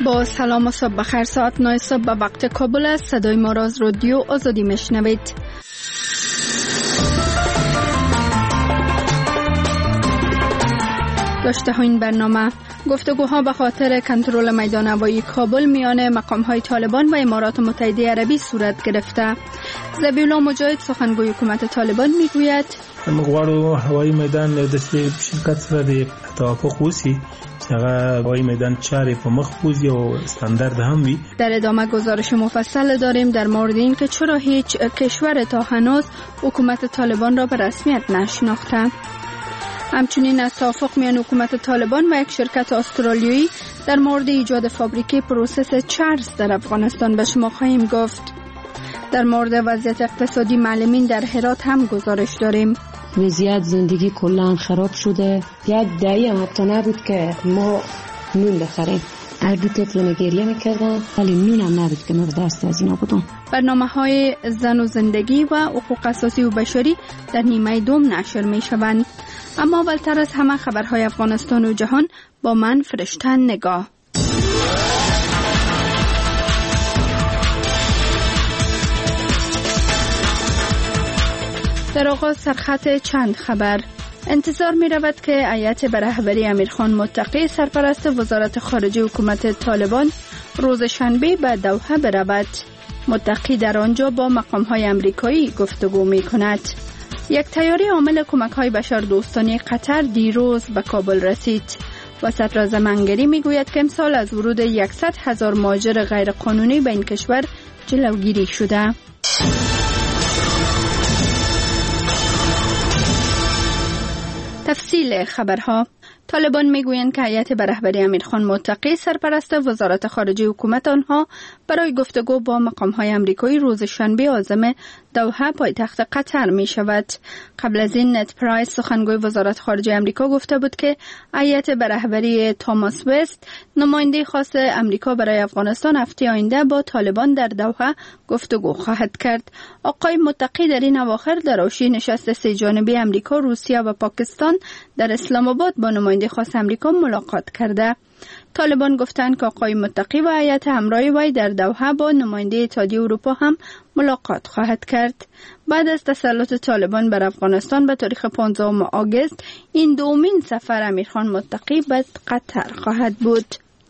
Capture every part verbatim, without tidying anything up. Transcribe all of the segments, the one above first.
با سلام و صبح بخیر. ساعت نه صبح به وقت کابل است. صدای ما را از رادیو آزادی میشنوید. داشته ها این برنامه گفتگوها به خاطر کنترل میدان هوایی کابل میان مقام‌های طالبان و امارات متحده عربی صورت گرفته. ذبیحالله مجاهد سخنگوی حکومت طالبان میگوید مغواړو هوایی میدان د شرکت سره د توافق وسی هغه هوایی میدان چارې په مخ بوزي او استاندارد هم وي. در ادامه گزارش مفصل داریم در مورد این که چرا هیچ کشور تا هنوز حکومت طالبان را به رسمیت نشناخته. همچنین از توافق میان حکومت طالبان و یک شرکت استرالیایی در مورد ایجاد فابریکه پروسس چرس در افغانستان به شما خواهیم گفت. در مورد وضعیت اقتصادی معلمین در هرات هم گزارش داریم. وضعیت زندگی کلان خراب شده. یک دهه هم حتی نبود که ما نون بخریم. هر دو طفل گریه میکردن ولی نون هم نبود که ما دست از اینا بودم. برنامه های زن و زندگی و حقوق اساسی و بشری در نیمه دوم نشر می شوند. اما اولتر از همه خبرهای افغانستان و جهان با من فرشته نگاه. در آغاز سرخط چند خبر. انتظار می رود که هیئت به رهبری امیرخان متقی سرپرست وزارت خارجه حکومت طالبان روز شنبه به دوحه برود. متقی در آنجا با مقام‌های امریکایی گفتگو می کند. یک طیاره حامل کمک‌های بشردوستانه قطر دیروز به کابل رسید. وسط منگری می گوید که امسال از ورود صد هزار مهاجر غیرقانونی به این کشور جلوگیری شده. تفصیل خبرها. طالبان میگویند که هیئت به رهبری امیرخان متقی سرپرست وزارت خارجه حکومت آنها برای گفتگو با مقام‌های امریکایی روز شنبه عازم دوحه پایتخت قطر می شود. قبل از این نت پرایس سخنگوی وزارت خارجه امریکا گفته بود که هیئت به رهبری توماس وست نماینده خاص امریکا برای افغانستان هفته آینده با طالبان در دوحه گفتگو خواهد کرد. آقای متقی در این اواخر در حاشیه نشست سه جانبه امریکا، روسیه و پاکستان در اسلام آباد با نماینده خاص امریکا ملاقات کرده. طالبان گفتند که آقای متقی و هیئت همراه وی در دوحه با نماینده اتحادیه اروپا هم ملاقات خواهد کرد. بعد از تسلط طالبان بر افغانستان به تاریخ پانزدهم آگوست این دومین سفر امیرخان متقی به قطر خواهد بود.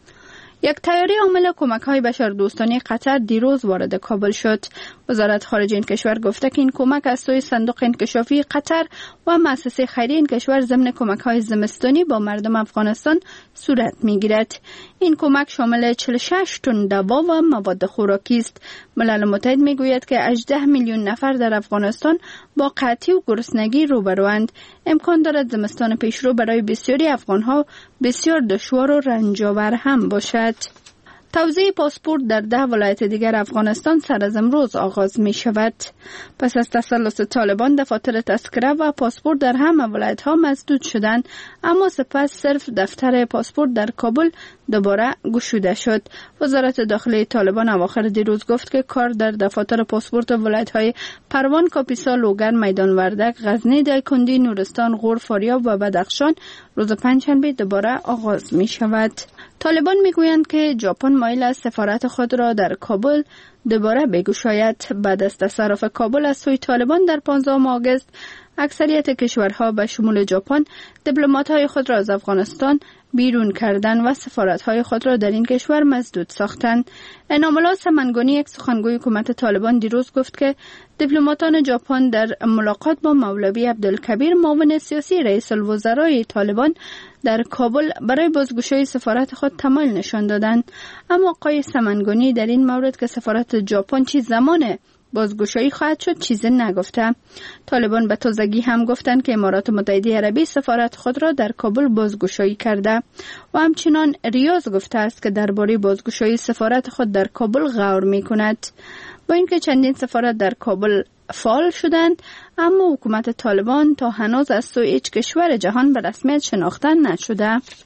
یک طیاره حامل کمک‌های بشردوستانه قطر دیروز وارد کابل شد. وزارت خارجه این کشور گفته که این کمک از سوی صندوق انکشافی قطر و مؤسسه خیریه این کشور ضمن کمک‌های زمستانی با مردم افغانستان صورت می‌گیرد. این کمک شامل چهل و شش تن دوا و مواد خوراکی است. ملل متحد می‌گوید که هجده میلیون نفر در افغانستان با قحطی و گرسنگی روبروند. امکان دارد زمستان پیشرو برای بسیاری افغان‌ها بسیار دشوار و رنج‌آور هم باشد. توزیع پاسپورت در ده ولایت دیگر افغانستان سر از امروز آغاز می شود. پس از تسلط طالبان دفاتر تذکره و پاسپورت در همه ولایت ها مسدود شدند، اما سپس صرف دفتر پاسپورت در کابل دوباره گشوده شد. وزارت داخلی طالبان اواخر دیروز گفت که کار در دفاتر پاسپورت ولایت های پروان، کاپیسا، لوگر، میدان وردک، غزنی، دایکندی، نورستان، غور، فاریاب و بدخشان روز پنجشنبه دوباره آغاز می شود. طالبان میگویند که ژاپن مایل است سفارت خود را در کابل دوباره بگشاید. بعد از تصرف کابل از سوی طالبان در پانزدهم آگوست اکثریت کشورها به شمول ژاپن دیپلمات‌های خود را از افغانستان بیرون کردند و سفارت‌های خود را در این کشور مسدود ساختند. انعام الله سمنگانی، یک سخنگوی حکومت طالبان، دیروز گفت که دیپلماتان ژاپن در ملاقات با مولوی عبدالکبیر، معاون سیاسی رئیس الوزرای طالبان در کابل، برای بازگشایی سفارت خود تمایل نشان دادند. اما آقای سمنگانی در این مورد که سفارت ژاپن چی زمان بازگشایی خواهد شد چیزی نگفته. طالبان به تازگی هم گفتند که امارات متحده عربی سفارت خود را در کابل بازگشایی کرده و همچنان ریاض گفته است که درباره بازگشایی سفارت خود در کابل غور می کند. با اینکه چندین سفارت در کابل فعال شدند، اما حکومت طالبان تا هنوز از سوی هیچ کشور جهان به رسمیت شناخته نشده.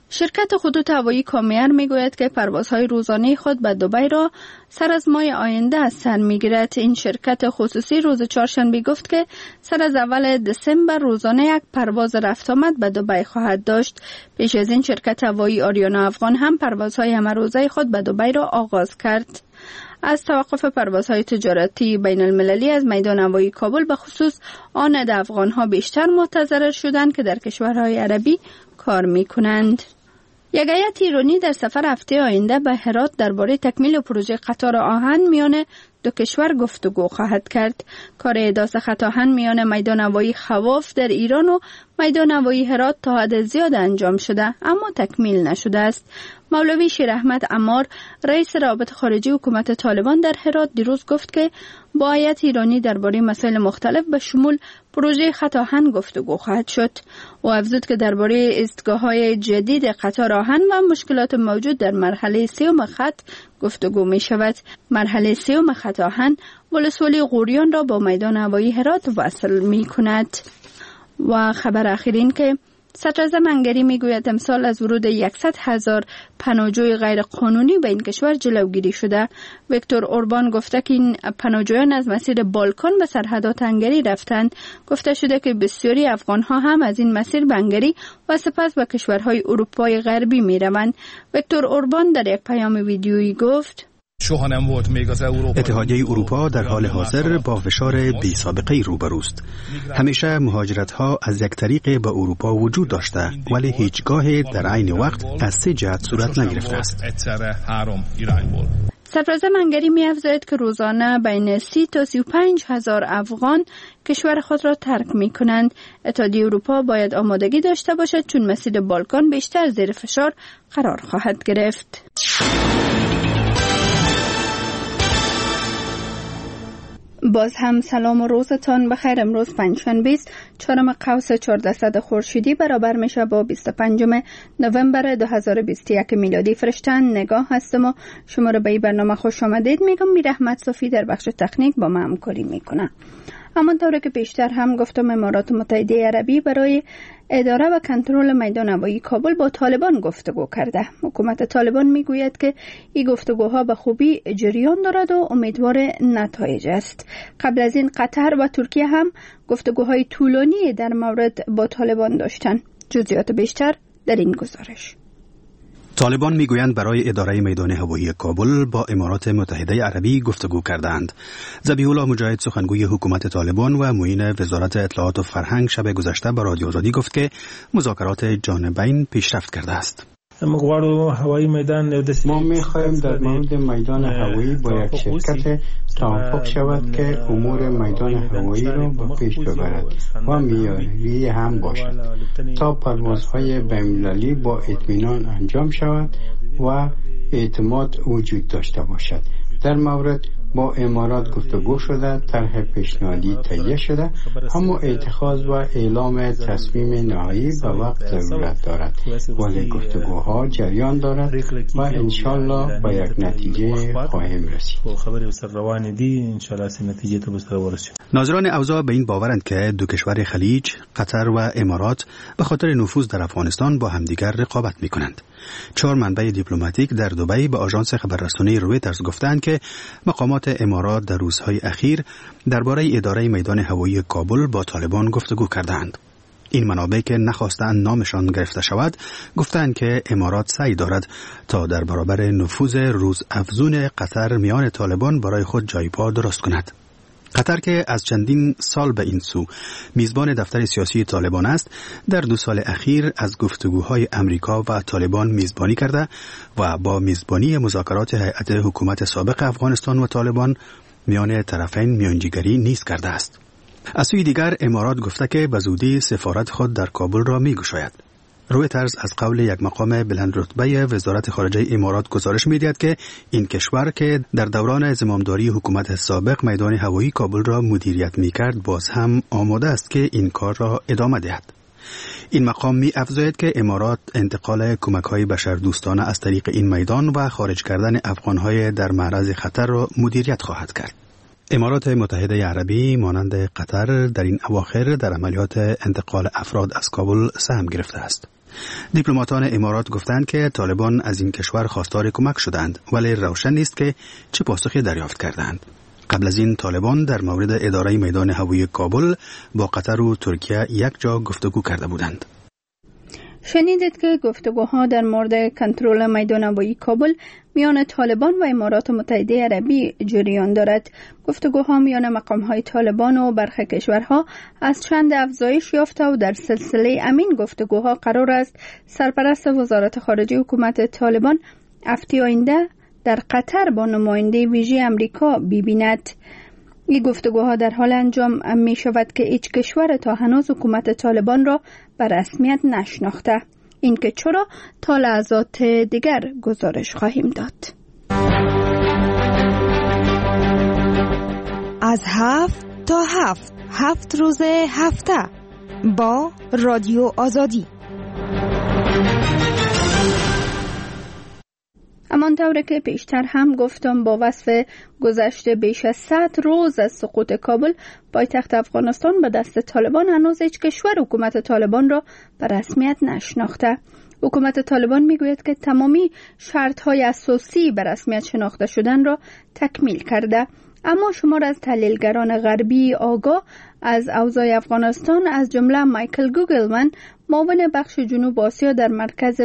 شرکت خطوط هوایی کامیر میگوید که پروازهای روزانه خود به دبی را سر از ماه آینده از سر میگیرد. این شرکت خصوصی روز چهارشنبه گفت که سر از اول دسامبر روزانه یک پرواز رفت آمد به دبی خواهد داشت. پیش از این شرکت هوایی آریانا افغان هم پروازهای همه روزه خود به دبی را آغاز کرد. از توقف پروازهای تجارتی بین المللی از میدان هوایی کابل به خصوص آن عده افغانها بیشتر متضرر شدند که در کشورهای عربی کار میکنند. یک هیئت ایرانی در سفر هفته آینده به هرات درباره تکمیل پروژه قطار آهن میان دو کشور گفتگو خواهد کرد. کار احداث خط آهن میان میدان هوایی خواف در ایران و میدان هوایی هرات تا حد زیاد انجام شده اما تکمیل نشده است. مولوی شیر احمد عمار رئیس روابط خارجی حکومت طالبان در هرات دیروز گفت که با هیئت ایرانی درباره مسائل مختلف به شمول پروژه خط آهن گفتگو خواهد شد. او افزود که درباره ایستگاه‌های جدید قطار آهن و مشکلات موجود در مرحله سوم خط گفتگو می شود. مرحله سوم خط آهن ولسوالی غوریان را با میدان هوایی هرات وصل می کند. و خبر اخیر این که صدراعظم هنگری میگوید امسال از ورود صد هزار پناهجوی غیر قانونی به این کشور جلوگیری شده. ویکتور اوربان گفته که این پناهجویان از مسیر بالکان به سرحدات هنگری رفتند. گفته شده که بسیاری افغانها هم از این مسیر به هنگری و سپس به کشورهای اروپای غربی میروند. ویکتور اوربان در یک پیام ویدیویی گفت: اتحادیه اروپا در حال حاضر با فشار بی سابقه روبروست. همیشه مهاجرت‌ها از یک طریق به اروپا وجود داشته ولی هیچگاه در عین وقت از سه جهت صورت نگرفته است. صدراعظم هنگری می افزاید که روزانه بین سی تا سی و پنج هزار افغان کشور خود را ترک می کنند. اتحادیه اروپا باید آمادگی داشته باشد چون مسیر بالکان بیشتر زیر فشار قرار خواهد گرفت. باز هم سلام و روزتان بخیر. امروز پنجشنبه است، چهارم قوس چهاردهصد خورشیدی برابر میشه با بیست و پنجم نوامبر دو هزار و بیست و یک میلادی. فرشتن نگاه هستم و شما رو به این برنامه خوش آمدید میگم. میر احمد صافی در بخش تکنیک با ما همکاری میکنه. اما طوری که بیشتر هم گفتم امارات متحده عربی برای اداره و کنترل میدان هوایی کابل با طالبان گفتگو کرده. حکومت طالبان میگوید که این گفتگوها به خوبی جریان دارد و امیدوار نتایج است. قبل از این قطر و ترکیه هم گفتگوهای طولانی در مورد با طالبان داشتند. جزئیات بیشتر در این گزارش. طالبان میگویند برای اداره میدان هوایی کابل با امارات متحده عربی گفتگو کردند. ذبیح الله مجاهد سخنگوی حکومت طالبان و معین وزارت اطلاعات و فرهنگ شب گذشته به رادیو آزادی گفت که مذاکرات جانبین پیشرفت کرده است. ما می‌خواهیم در مورد میدان هوایی با یک شرکت توافق شود که امور میدان هوایی را به پیش ببرد و معیاری هم باشد تا پروازهای بین‌المللی با اطمینان انجام شود و اعتماد وجود داشته باشد. در مورد با امارات گفتگو شده، طرح پیشنهادی تهیه شده، اما اتخاذ و اعلام تصمیم نهایی به وقت ضرورت دارد، ولی گفتگوها جریان دارد و انشالله به یک نتیجه خواهیم رسید. ناظران اوضاع به این باورند که دو کشور خلیج، قطر و امارات به خاطر نفوذ در افغانستان با همدیگر رقابت می‌کنند. چهار منبع دیپلماتیک در دبی به آژانس خبررسانی رویترز گفتند که مقامات امارات در روزهای اخیر درباره اداره میدان هوایی کابل با طالبان گفتگو کردند. این منابع که نخواستند نامشان گرفته شود گفتند که امارات سعی دارد تا در برابر نفوذ روزافزون قطر میان طالبان برای خود جای پا درست کند. قطر که از چندین سال به این سو میزبان دفتر سیاسی طالبان است، در دو سال اخیر از گفتگوهای امریکا و طالبان میزبانی کرده و با میزبانی مذاکرات هیئت حکومت سابق افغانستان و طالبان میان طرفین میانجیگری نیز کرده است. از سوی دیگر امارات گفته که به زودی سفارت خود در کابل را میگشاید. رویترز از قول یک مقام بلند رتبه وزارت خارجه امارات گزارش می‌دهد که این کشور که در دوران زمامداری حکومت سابق میدان هوایی کابل را مدیریت می‌کرد باز هم آماده است که این کار را ادامه دهد. این مقام می‌افزاید که امارات انتقال کمک‌های بشردوستانه از طریق این میدان و خارج کردن افغان‌های در معرض خطر را مدیریت خواهد کرد. امارات متحده عربی مانند قطر در این اواخر در عملیات انتقال افراد از کابل سهم گرفته است. دیپلماتان امارات گفتند که طالبان از این کشور خواستار کمک شدند، ولی روشن نیست که چه پاسخی دریافت کردند. قبل از این طالبان در مورد اداره میدان هوایی کابل با قطر و ترکیه یک جا گفتگو کرده بودند. شنیدید که گفتگوها در مورد کنترل میدان هوایی کابل میان طالبان و امارات متحده عربی جریان دارد. گفتگوها میان مقام‌های طالبان و برخی کشورها از چند افزایش یافته و در سلسله امین گفتگوها قرار است سرپرست وزارت خارجه حکومت طالبان هفته آینده در قطر با نماینده ویژه امریکا ببیند. این گفتگوها در حال انجام می شود که هیچ کشور تا هنوز حکومت طالبان را به رسمیت نشناخته. این که چرا تا لحظات دیگر گزارش خواهیم داد. از هفت تا هفت هفت روز هفته با رادیو آزادی. همانطور که پیشتر هم گفتم، با وصف گذشته بیش از صد روز از سقوط کابل پایتخت افغانستان به دست طالبان، هنوز هیچ کشور حکومت طالبان را به رسمیت نشناخته. حکومت طالبان میگوید که تمامی شرط‌های اساسی به رسمیت شناخته شدن را تکمیل کرده، اما شمار از تحلیلگران غربی آگاه از اوضاع افغانستان از جمله مایکل گوگلمن، معاون بخش جنوب آسیا در مرکز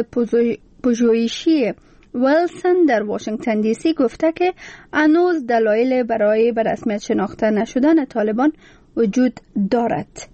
پژوهشی ویلسون در واشنگتن دی سی گفته که هنوز دلایل برای به رسمیت شناخته نشدن طالبان وجود دارد.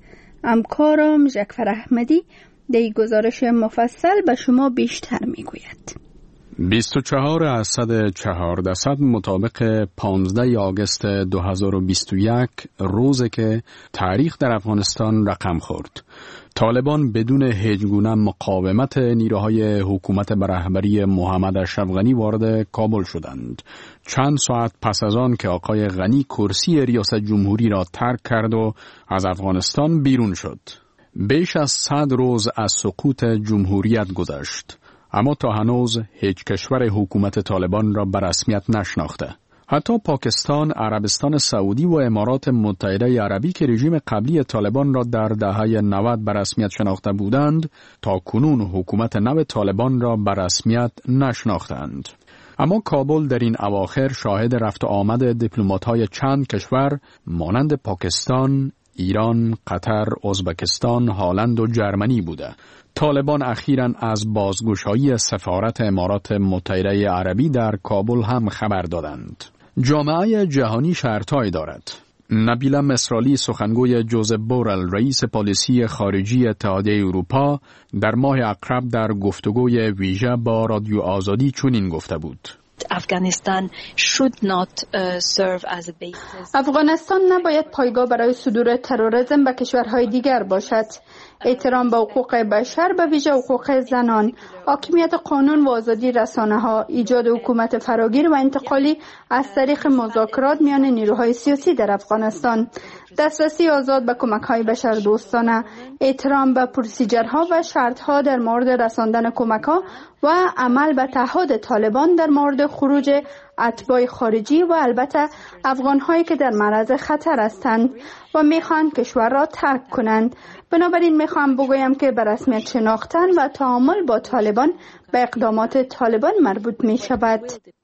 همکارم جعفر احمدی در گزارش مفصل به شما بیشتر میگوید. بیست و چهار از صد چهار درصد مطابق پانزده آگوست دو هزار و بیست و یک، روزی که تاریخ در افغانستان رقم خورد. طالبان بدون هیچ گونه مقاومت نیروهای حکومت به رهبری محمد اشرف غنی وارد کابل شدند. چند ساعت پس از آن که آقای غنی کرسی ریاست جمهوری را ترک کرد و از افغانستان بیرون شد. بیش از صد روز از سقوط جمهوریت گذشت، اما تا هنوز هیچ کشور حکومت طالبان را به رسمیت نشناخته. حتی پاکستان، عربستان سعودی و امارات متحده عربی که رژیم قبلی طالبان را در دهه نود به رسمیت شناخته بودند، تا کنون حکومت نو طالبان را به رسمیت نشناختند. اما کابل در این اواخر شاهد رفت و آمد دیپلمات‌های چند کشور مانند پاکستان، ایران، قطر، ازبکستان، هلند و جرمنی بوده. طالبان اخیراً از بازگشایی سفارت امارات متحده عربی در کابل هم خبر دادند. جامعه جهانی شرطهایی دارد. نبیله مصرالی، سخنگوی جوزف بورل، رئیس پالیسی خارجی اتحادیه اروپا، در ماه اقرب در گفتگوی ویژه با رادیو آزادی چنین گفته بود: افغانستان should not uh, serve as a basis. افغانستان نباید پایگاه برای صدور تروریسم به کشورهای دیگر باشد. احترام به حقوق بشر، به ویژه حقوق زنان، حاکمیت قانون و آزادی رسانه‌ها، ایجاد حکومت فراگیر و انتقالی از طریق مذاکرات میان نیروهای سیاسی در افغانستان، دسترسی آزاد به کمک‌های بشردوستانه، احترام به پروسیجرها و شرط‌ها در مورد رساندن کمک‌ها و عمل به تعهد طالبان در مورد خروج اتباع خارجی و البته افغان‌هایی که در معرض خطر هستند و می‌خواهند کشور را ترک کنند. بنابراین می‌خوام بگویم که به رسمیت شناختن و تعامل با طالبان به اقدامات طالبان مربوط می‌شود.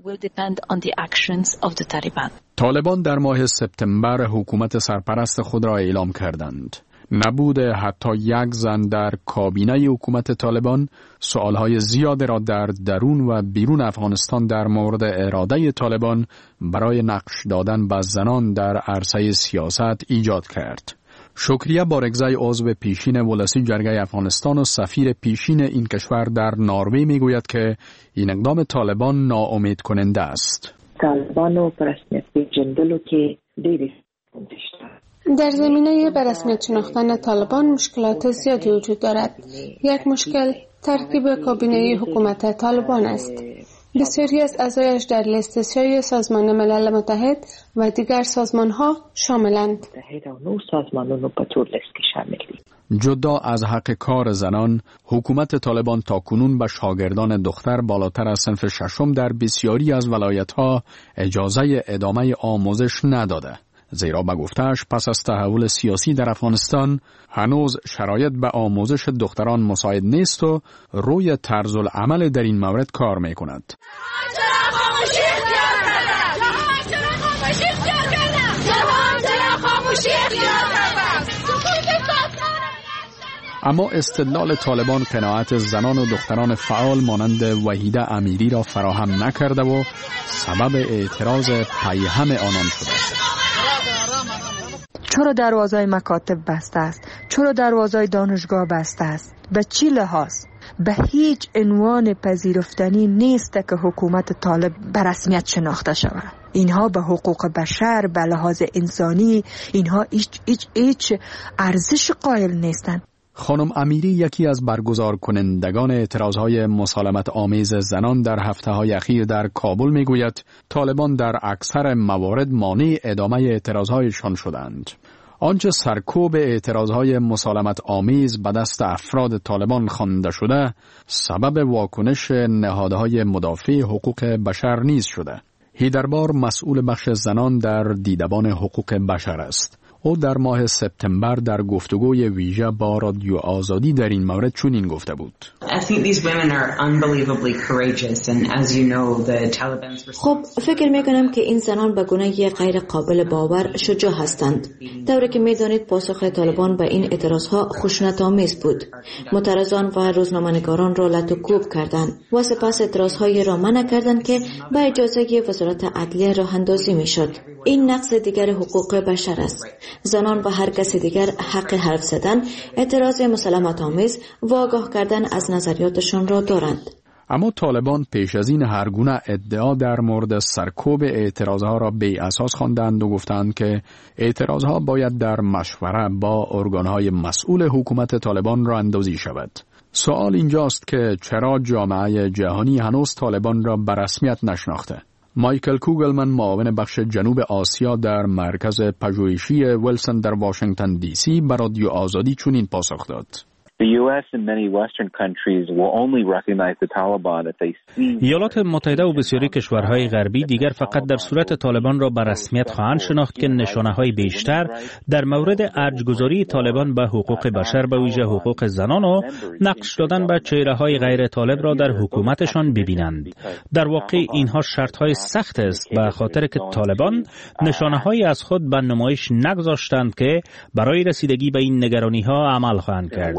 طالبان در ماه سپتامبر حکومت سرپرست خود را اعلام کردند. نبوده حتی یک زن در کابینه حکومت طالبان سوالهای زیاد را در درون و بیرون افغانستان در مورد اراده طالبان برای نقش دادن به زنان در عرصه سیاست ایجاد کرد. شکریه بارگزای عضو پیشین ولسی جرگه افغانستان و سفیر پیشین این کشور در نروژ میگوید که این اقدام طالبان ناامید کننده است. طالبانو پر رسمیت پیژندلو کې ډېرې در زمینه به رسمیت شناختن طالبان مشکلات زیادی وجود دارد. یک مشکل ترکیب کابینه حکومت طالبان است. بسیاری از اعضایش در لیست سیاه سازمان ملل متحد و دیگر سازمان‌ها شاملند. جدا از حق کار زنان، حکومت طالبان تاکنون به شاگردان دختر بالاتر از صنف ششم در بسیاری از ولایت‌ها اجازه ادامه آموزش نداده. زیرا به گفته‌اش پس از تحول سیاسی در افغانستان هنوز شرایط به آموزش دختران مساعد نیست و روی طرز العمل در این مورد کار می‌کند. اما استدلال طالبان قناعت زنان و دختران فعال مانند وحیده امیری را فراهم نکرده و سبب اعتراض پیهم آنان شده است. چرا دروازه مکاتب بسته است؟ چرا دروازه دانشگاه بسته است؟ به چی لحاظ؟ به هیچ عنوان پذیرفتنی نیست که حکومت طالب به رسمیت شناخته شود. اینها به حقوق بشر، به لحاظ انسانی، اینها هیچ هیچ هیچ ارزش قائل نیستند. خانم امیری یکی از برگزار کنندگان اعتراضهای مسالمت آمیز زنان در هفته‌های اخیر در کابل میگوید طالبان در اکثر موارد مانع ادامه اعتراضهایشان شدند. آنچه سرکوب اعتراضهای مسالمت آمیز به دست افراد طالبان خوانده شده سبب واکنش نهادهای مدافع حقوق بشر نیز شده. هیدربار مسئول بخش زنان در دیدبان حقوق بشر است. او در ماه سپتامبر در گفتگوی ویژه با رادیو آزادی در این مورد چنین گفته بود: خب فکر میکنم که این زنان به گونه غیر قابل باور شجاع هستند. طوری که میدانید پاسخ طالبان به این اعتراضها خشونت‌آمیز بود. معترضان و روزنامه‌نگاران را لط و کوب کردند و سپس اعتراضهای را منع کردند که به اجازه وزارت عدلیه راه اندازی میشد. این نقض دیگر حقوق بشر است. زنان و هر کس دیگر حق حرف زدن، اعتراض مسالمت آمیز و آگاه کردن از نظریاتشان را دارند. اما طالبان پیش از این هر گونه ادعا در مورد سرکوب اعتراضها را بی اساس خواندند و گفتند که اعتراضها باید در مشوره با ارگانهای مسئول حکومت طالبان را اندازی شود. سوال اینجاست که چرا جامعه جهانی هنوز طالبان را به رسمیت نشناخته؟ مایکل کوگلمن معاون بخش جنوب آسیا در مرکز پژوهشی ویلسون در واشنگتن دی سی به رادیو آزادی چنین پاسخ داد: ایالات متحده و بسیاری کشورهای غربی دیگر فقط در صورت طالبان را به رسمیت خواهند شناخت که نشانه‌های بیشتر در مورد ارجگذاری طالبان به حقوق بشر به ویژه حقوق زنان و نقش دادن به چهره‌های غیر طالب را در حکومتشان ببینند. در واقع اینها شرط‌های سخت است به خاطر که طالبان نشانه‌هایی از خود به نمایش نگذاشتند که برای رسیدگی به این نگرانی‌ها عمل خواهند کرد.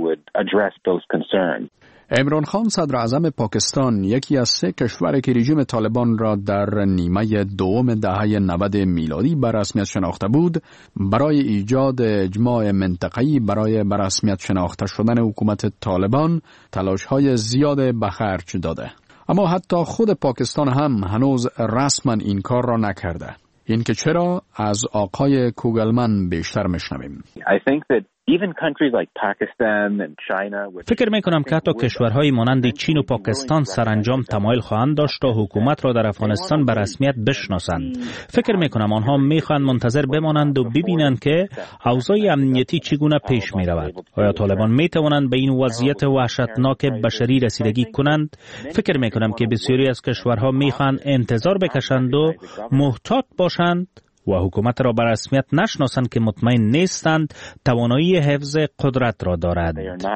عمران خان صدر اعظم پاکستان یکی از سه کشور که رژیم طالبان را در نیمه دوم دهه نود میلادی به رسمیت شناخته بود، برای ایجاد اجماع منطقه‌ای برای به رسمیت شناخته شدن حکومت طالبان تلاش‌های زیاد به خرج داده. اما حتی خود پاکستان هم هنوز رسما این کار را نکرده. این که چرا؟ از آقای کوگلمن بیشتر میشنویم. فکر می کنم که حتی کشورهای مانند چین و پاکستان سرانجام تمایل خواهند داشت تا حکومت را در افغانستان به رسمیت بشناسند. فکر می کنم آنها می خواهند منتظر بمانند و ببینند که اوضاع امنیتی چگونه پیش می رود. آیا طالبان می توانند به این وضعیت وحشتناک بشری رسیدگی کنند؟ فکر می کنم که بسیاری از کشورها می خواهند انتظار بکشند و محتاط باشند و حکومت را به رسمیت نشناسند که مطمئن نیستند توانایی حفظ قدرت را دارد.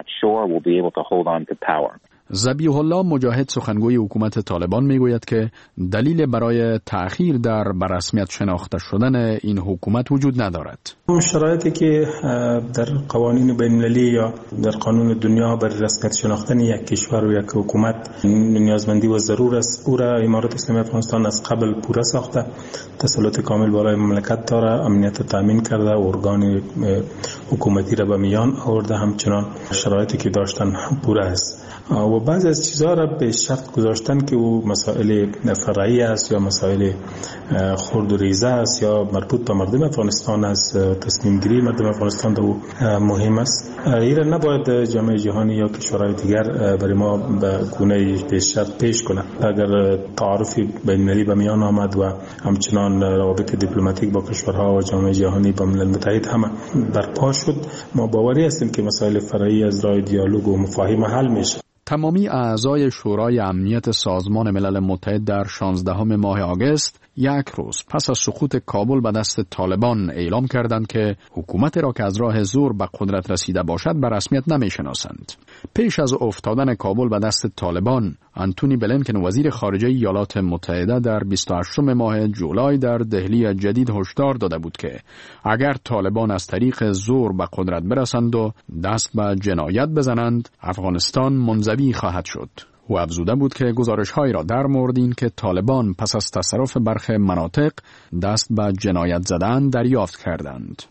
ذبیح الله مجاهد سخنگوی حکومت طالبان میگوید که دلیل برای تأخیر در برسمیت شناخته شدن این حکومت وجود ندارد. شرایطی که در قوانین بین‌المللی یا در قانون دنیا برای رسمیت شناختن یک کشور و یک حکومت نیازمندی و ضرور است. او را امارات اسلامی افغانستان از قبل پوره ساخته، تسلط کامل بالای مملکت داره، امنیت تامین کرده، ارگان حکومتی را به میان آورده، همچنان شرایطی که داشتن هم پوره است. و بعضی از چیزها را به شرط گذاشتن که او مسائل فرعی است یا مسائل خرد و ریزه است یا مربوط به مردم افغانستان است، تصمیم گیری مردم افغانستان دو مهم است. این نباید جامعه جهانی یا کشورهای دیگر برای ما به گونه به شرط پیش کنه. اگر تعارفی بین‌المللی به میان آمد و همچنان روابط دیپلماتیک با کشورها و جامعه جهانی با ملل متحد هم برپا شد، ما باوری هستیم که مسائل فرعی از راه دیالوگ و مفاهیم حل میشه. تمامی اعضای شورای امنیت سازمان ملل متحد در شانزدهم ماه آگوست یک روز پس از سقوط کابل به دست طالبان اعلام کردند که حکومت را که از راه زور به قدرت رسیده باشد به رسمیت نمی‌شناسند. پیش از افتادن کابل به دست طالبان، آنتونی بلینکن وزیر خارجه ایالات متحده در بیست و هشتم ماه جولای در دهلی جدید هشدار داده بود که اگر طالبان از طریق زور به قدرت برسند و دست به جنایت بزنند، افغانستان منزوی خواهد شد. او افزوده بود که گزارش‌هایی را در مورد این که طالبان پس از تصرف برخی مناطق دست به جنایت زدن دریافت کردند.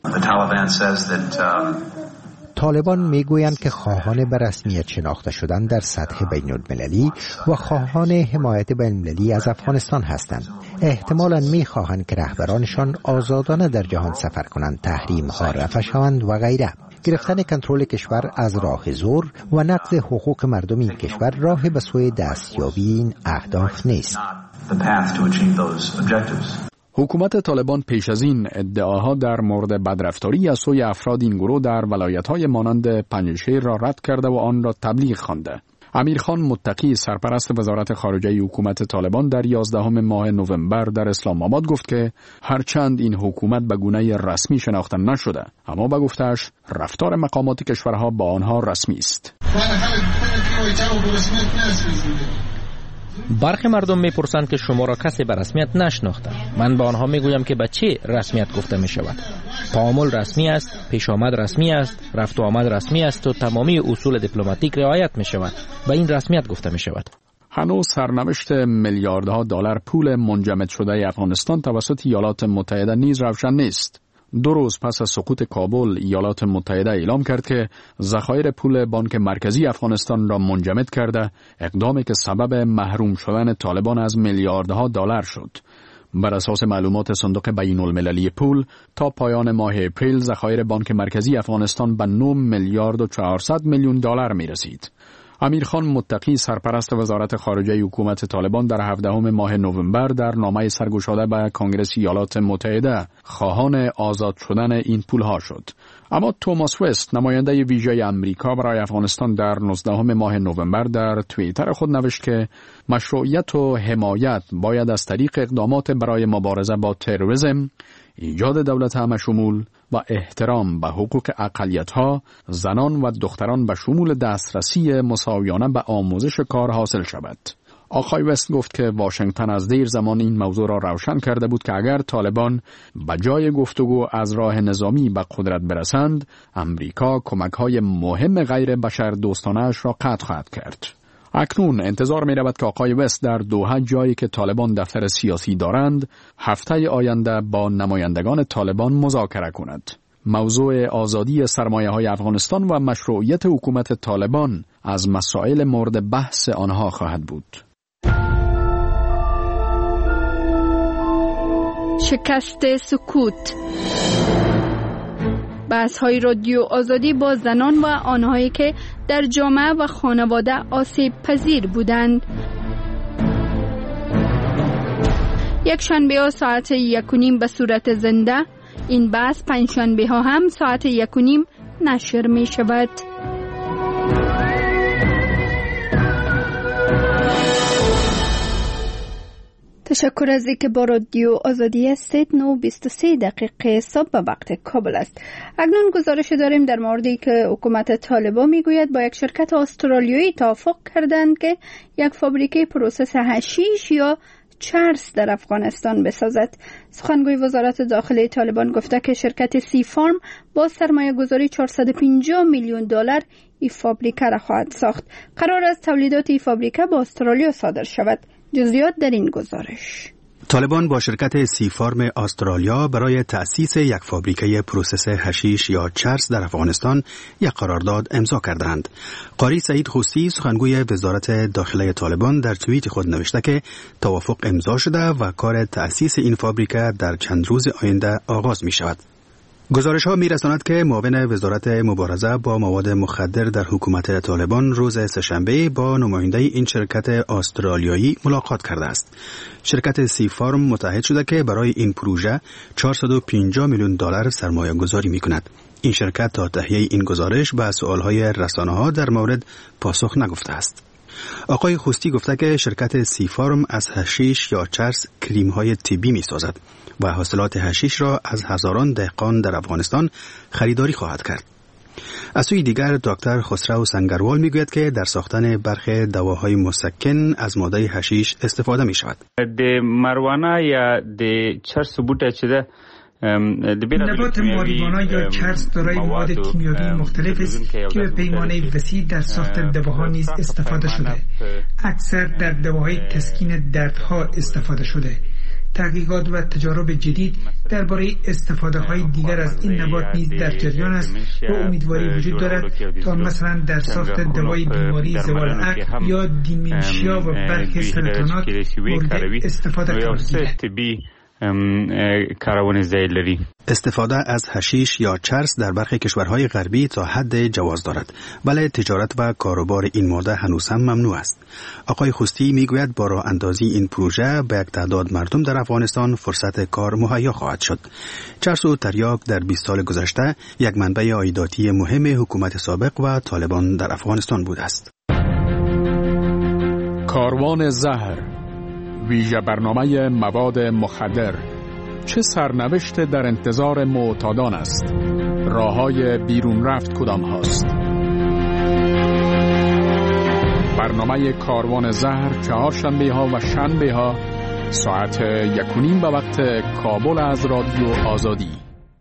طالبان میگویند که خواهان به رسمیت شناخته شدن در سطح بین المللی و خواهان حمایت بین المللی از افغانستان هستند. احتمالاً میخواهند که رهبرانشان آزادانه در جهان سفر کنند، تحریم ها رفع شوند و غیره. گرفتن کنترل کشور از راه زور و نقض حقوق مردم این کشور راه به سوی دستیابی این اهداف نیست. حکومت طالبان پیش از این ادعاها در مورد بدرفتاری از سوی افراد این گروه در ولایت‌های مانند پنجشیر را رد کرده و آن را تبلیغ خوانده. امیرخان متقی سرپرست وزارت خارجه حکومت طالبان در یازدهم ماه نوامبر در اسلام آباد گفت که هرچند این حکومت به گونه رسمی شناخته نشده، اما به گفتش رفتار مقامات کشورها با آنها رسمی است. برخی مردم میپرسند که شما را کسی به رسمیت نشناخته. من به آنها میگویم که به چه رسمیت گفته می شود؟ تعامل رسمی است، پیش آمد رسمی است، رفت و آمد رسمی است و تمامی اصول دیپلماتیک رعایت می شود. به این رسمیت گفته می شود. هنوز سرنوشت میلیاردها دلار پول منجمد شده افغانستان توسط ایالات متحده نیز روشن نیست. دو روز پس از سقوط کابل، ایالات متحده اعلام کرد که ذخایر پول بانک مرکزی افغانستان را منجمد کرده، اقدامی که سبب محروم شدن طالبان از میلیاردها دلار شد. بر اساس معلومات صندوق بین المللی پول، تا پایان ماه اپریل ذخایر بانک مرکزی افغانستان به نه میلیارد و چهارصد میلیون دلار می رسید. امیرخان متقی سرپرست وزارت خارجه حکومت طالبان در هفدهم ماه نوامبر در نامه سرگشاده به کنگره ایالات متحده خواهان آزاد شدن این پولها شد. اما توماس وست، نماینده ویژه امریکا برای افغانستان، در نوزدهم ماه نوامبر در توییتر خود نوشت که مشروعیت و حمایت باید از طریق اقدامات برای مبارزه با تروریسم، ایجاد دولت همشمول و احترام به حقوق اقلیت‌ها، زنان و دختران به شمول دسترسی مساویانه به آموزش کار حاصل شود. آقای وست گفت که واشنگتن از دیر زمان این موضوع را روشن کرده بود که اگر طالبان به جای گفتگو از راه نظامی به قدرت برسند، امریکا کمک‌های مهم غیر بشر دوستانه‌اش را قطع خواهد کرد. اکنون انتظار می رود که آقای وست در دوحه، جایی که طالبان دفتر سیاسی دارند، هفته آینده با نمایندگان طالبان مذاکره کند. موضوع آزادی سرمایه های افغانستان و مشروعیت حکومت طالبان از مسائل مورد بحث آنها خواهد بود. شکست سکوت. بحث‌های رادیو آزادی با زنان و آنهایی که در جامعه و خانواده آسیب پذیر بودند. یک شنبه ها ساعت یک و نیم به صورت زنده، این بحث پنج شنبه ها هم ساعت یک و نیم نشر می شود. تشکر از اینکه با رادیو آزادی هستید. نه و بیست و سه دقیقه صبح به وقت کابل است. اکنون گزارش داریم در موردی که حکومت طالبان میگوید با یک شرکت استرالیایی توافق کردند که یک فابریکه پروسس حشیش یا چرس در افغانستان بسازد. سخنگوی وزارت داخلی طالبان گفته که شرکت سی فارم با سرمایه گذاری چهارصد و پنجاه میلیون دلار این فابریکه را خواهد ساخت. قرار است تولیدات این فابریکه با استرالیا صادر شود. جزئیات در این گزارش. طالبان با شرکت سی فارم استرالیا برای تأسیس یک فابریکه پروسس حشیش یا چرس در افغانستان یک قرارداد امضا کردند. قاری سعید خوستی، سخنگوی وزارت داخلی طالبان، در توییت خود نوشته که توافق امضا شده و کار تأسیس این فابریکه در چند روز آینده آغاز می شود. گزارش ها می رساند که معاون وزارت مبارزه با مواد مخدر در حکومت طالبان روز سه‌شنبه با نماینده این شرکت استرالیایی ملاقات کرده است. شرکت سی فارم متحد شده که برای این پروژه چهارصد و پنجاه میلیون دلار سرمایه گذاری می کند. این شرکت تا تهیه این گزارش به سؤال های رسانه ها در مورد پاسخ نگفته است. آقای خوستی گفته که شرکت سی فارم از حشیش یا چرس کریم های طبی می سازد و حاصلات حشیش را از هزاران دهقان در افغانستان خریداری خواهد کرد. از سوی دیگر دکتر خسرو سنگروال می گوید که در ساختن برخی دواهای مسکن از ماده حشیش استفاده می شود. د مروانه یا د چرس بوته چې ده نبات ماریوانا یا چرس دارای مواد کیمیایی مختلف است که به پیمانه وسیع در ساخت دواها نیز استفاده شده. اکثر در دواهای تسکین دردها استفاده شده. تحقیقات و تجارب جدید درباره استفاده های دیگر از این نبات نیز در جریان است و امیدواری وجود دارد تا مثلا در ساخت دوای بیماری زوال عقل یا دیمنشیا و برخی سرطانات مورد استفاده قرار گیرد. استفاده از حشیش یا چرس در برخی کشورهای غربی تا حد جواز دارد، ولی تجارت و کاروبار این ماده هنوز هم ممنوع است. آقای خوستی میگوید با راه اندازی این پروژه به یک تعداد مردم در افغانستان فرصت کار مهیا خواهد شد. چرس و تریاک در بیست سال گذشته یک منبع عایداتی مهم حکومت سابق و طالبان در افغانستان بوده است. کاروان زهر، ویژه برنامه مواد مخدر، چه سرنوشت در انتظار معتادان است؟ راههای بیرون رفت کدام هاست؟ برنامه کاروان زهر چهارشنبه ها و شنبه ها ساعت یک و نیم به وقت کابل از رادیو آزادی.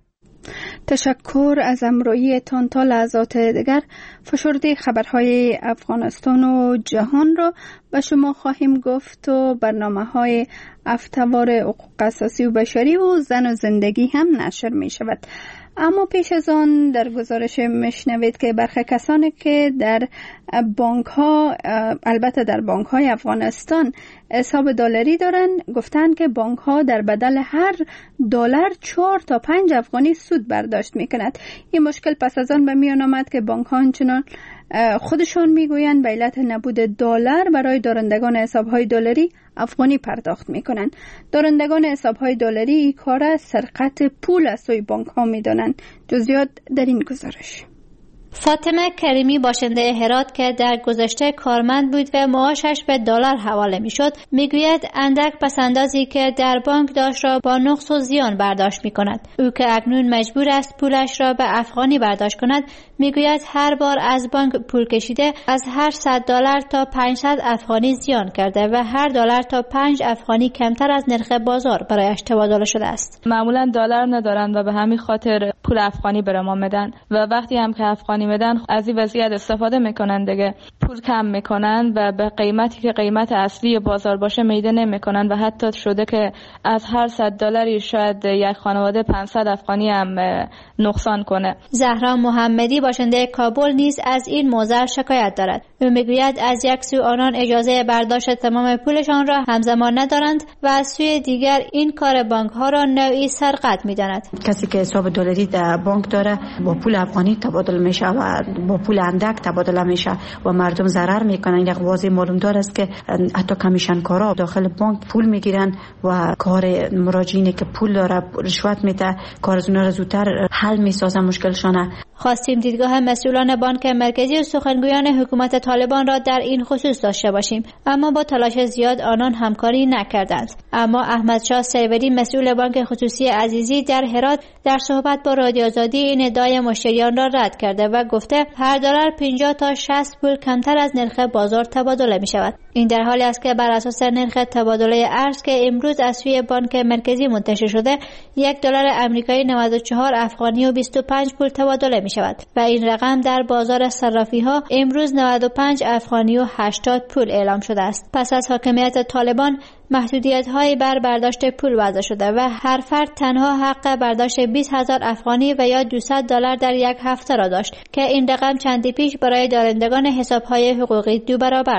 تشکر از همراهیتان. تا لحظات دیگر فشرده خبرهای افغانستان و جهان را به شما خواهیم گفت و برنامه های افتوار حقوق اساسی و بشری و زن و زندگی هم نشر می شود. اما پیش از آن در گزارش میشنوید که برخی کسانی که در بانک ها، البته در بانک های افغانستان حساب دلاری دارن، گفتن که بانک ها در بدل هر دلار چهار تا پنج افغانی سود برداشت میکند. این مشکل پس از آن به میان آمد که بانک ها همچنان خودشان میگویند به علت نبود دلار برای دارندگان حساب های دلاری افغانی پرداخت میکنند. دارندگان حساب های دلاری این کار سرقت پول از سوی بانک ها میدانند. جزئیات در این گزارش. فاطمه کریمی باشنده هرات که در گذشته کارمند بود و معاشش به دلار حواله میشد میگوید اندک پسندازی که در بانک داشت را با نقص و زیان برداشت میکند. او که اکنون مجبور است پولش را به افغانی برداشت کند میگوید هر بار از بانک پول کشیده از هر صد دلار تا پانصد افغانی زیان کرده و هر دلار تا پنج افغانی کمتر از نرخ بازار برایش تبادله شده است. معمولا دلار ندارند و به همین خاطر پول افغانی به ما میدن و وقتی هم که افغانی میدن از این وضعیت استفاده میکنن دیگه، پول کم میکنن و به قیمتی که قیمت اصلی بازار باشه میده نمیکنن و حتی شده که از هر صد دلاری شاید یک خانواده پانصد افغانی هم نقصان کنه. زهرا محمدی باشنده کابل نیز از این موضوع شکایت دارد. او میگوید از یک سو آنان اجازه برداشت تمام پولشان را همزمان ندارند و از سوی دیگر این کار بانک ها را نوعی سرقت میداند. کسی که حساب دلاری در بانک داره با پول افغانی تبادل میشه و با پول اندک تبادله میشه و مردم ضرر میکنن. یک واضح معلوم دار است که حتی کمیشن کارا داخل بانک پول میگیرن و کار مراجعینی که پول داره رشوت میده کار از اونها را زودتر حل میسازن مشکلشانه. خواستیم دیدگاه مسئولان بانک مرکزی و سخنگویان حکومت طالبان را در این خصوص داشته باشیم، اما با تلاش زیاد آنان همکاری نکردند. اما احمد شاه سروری مسئول بانک خصوصی عزیزی در هرات در صحبت با رادیو آزادی این ادعای مشتریان را رد کرده و گفته هر دلار پنجاه تا شصت پول کمتر از نرخ بازار تبادله می شود. این در حالی است که بر اساس نرخ تبادله ارز که امروز از سوی بانک مرکزی منتشر شده یک دلار آمریکایی نود و چهار افغانی و بیست و پنج پول تبادله می شود و این رقم در بازار صرافی ها امروز نود و پنج افغانی و هشتاد پول اعلام شده است. پس از حاکمیت طالبان محدودیت های بر برداشت پول وضع شده و هر فرد تنها حق برداشت بیست هزار افغانی و یا دویست دلار در یک هفته را داشت که این رقم چندی پیش برای دارندگان حساب های حقوقی دو برابر شد.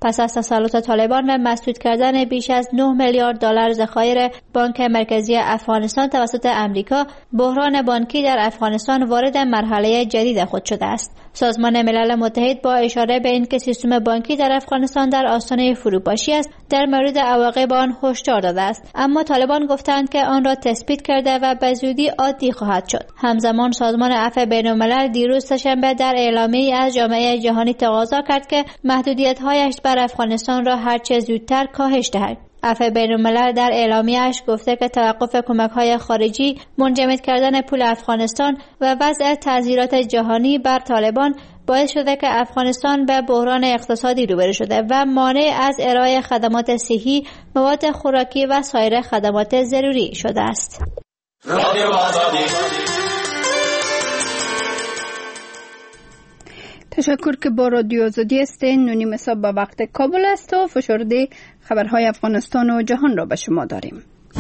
پس از تسلط طالبان و مسدود کردن بیش از نه میلیارد دلار ذخایر بانک مرکزی افغانستان توسط امریکا، بحران بانکی در افغانستان وارد مرحله جدید خود شده است. سازمان ملل متحد با اشاره به اینکه سیستم بانکی در افغانستان در آستانه فروپاشی است، در مورد عواقب آن هشدار داده است، اما طالبان گفتند که آن را تثبیت کرده و به زودی عادی خواهد شد. همزمان سازمان عفو بین‌الملل دیروز سه‌شنبه در اعلامیه‌ای از جامعه جهانی تقاضا کرد که محدودیت‌هایش بر افغانستان را هرچه زودتر کاهش دهد. عفو بین‌الملل در اعلامیه‌اش گفته که توقف کمک‌های خارجی، منجمد کردن پول افغانستان و وضع تعزیرات جهانی بر طالبان باعث شده که افغانستان به بحران اقتصادی روبرو شده و مانع از ارائه خدمات صحی، مواد خوراکی و سایر خدمات ضروری شده است. تشکر که با رادیو آزادی هستین. نونی مساب به وقت کابل است و فشرده خبرهای افغانستان و جهان را به شما داریم.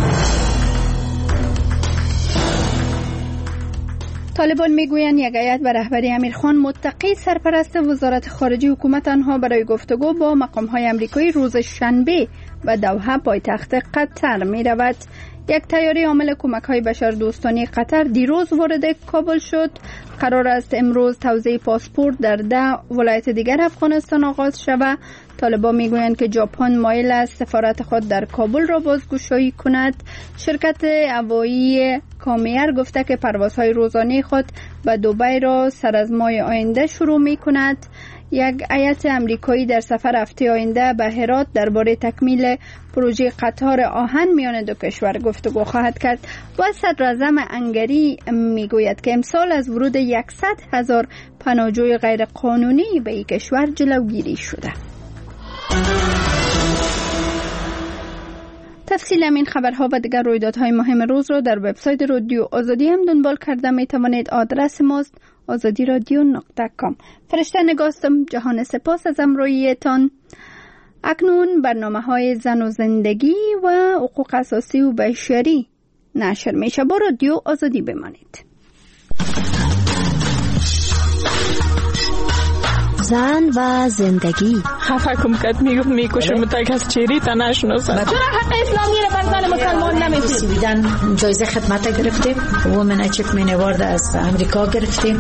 طالبان میگویند یک هیئت به رهبری امیرخان متقی سرپرست وزارت خارجه حکومت آنها برای گفتگو با مقام‌های آمریکایی روز شنبه و دوحه پایتخت قطر می رود. یک طیاره حامل کمک‌های بشردوستانه قطر دیروز وارد کابل شد. قرار است امروز توزیع پاسپورت در ده ولایت دیگر افغانستان آغاز شود. طالبان میگویند که ژاپن مایل است سفارت خود در کابل را بازگشایی کند. شرکت هوایی کامیر گفته که پروازهای روزانه خود به دبی را سر از ماه آینده شروع می کند. یک هیئت امریکایی در سفر هفته آینده به هرات درباره تکمیل پروژه قطار آهن میان دو کشور گفتگو خواهد کرد. و صدراعظم هنگری میگوید که امسال از ورود صد هزار پناهجوی غیر قانونی به این کشور جلوگیری شده. تفصیل این خبرها و دیگر رویدادهای مهم روز را در وبسایت رادیو آزادی هم دنبال کرده می توانید. آدرس ماست آزادی رادیو نقطه کام. فرشته نگاستم. جهان سپاس از همراهیتان. اکنون برنامه های زن و زندگی و حقوق اساسی و بشری نشر میشه. با رادیو آزادی بمانید. زن و زندگی. خفه کم کت میگفت میکشم تا کس چیری تا نشناسد. چرا حق اسلامی رو بر زن مسلمان نمیدید؟ سویدن جایزه خدمت گرفتیم. وومن اچیومنت اوارد از امریکا گرفتیم.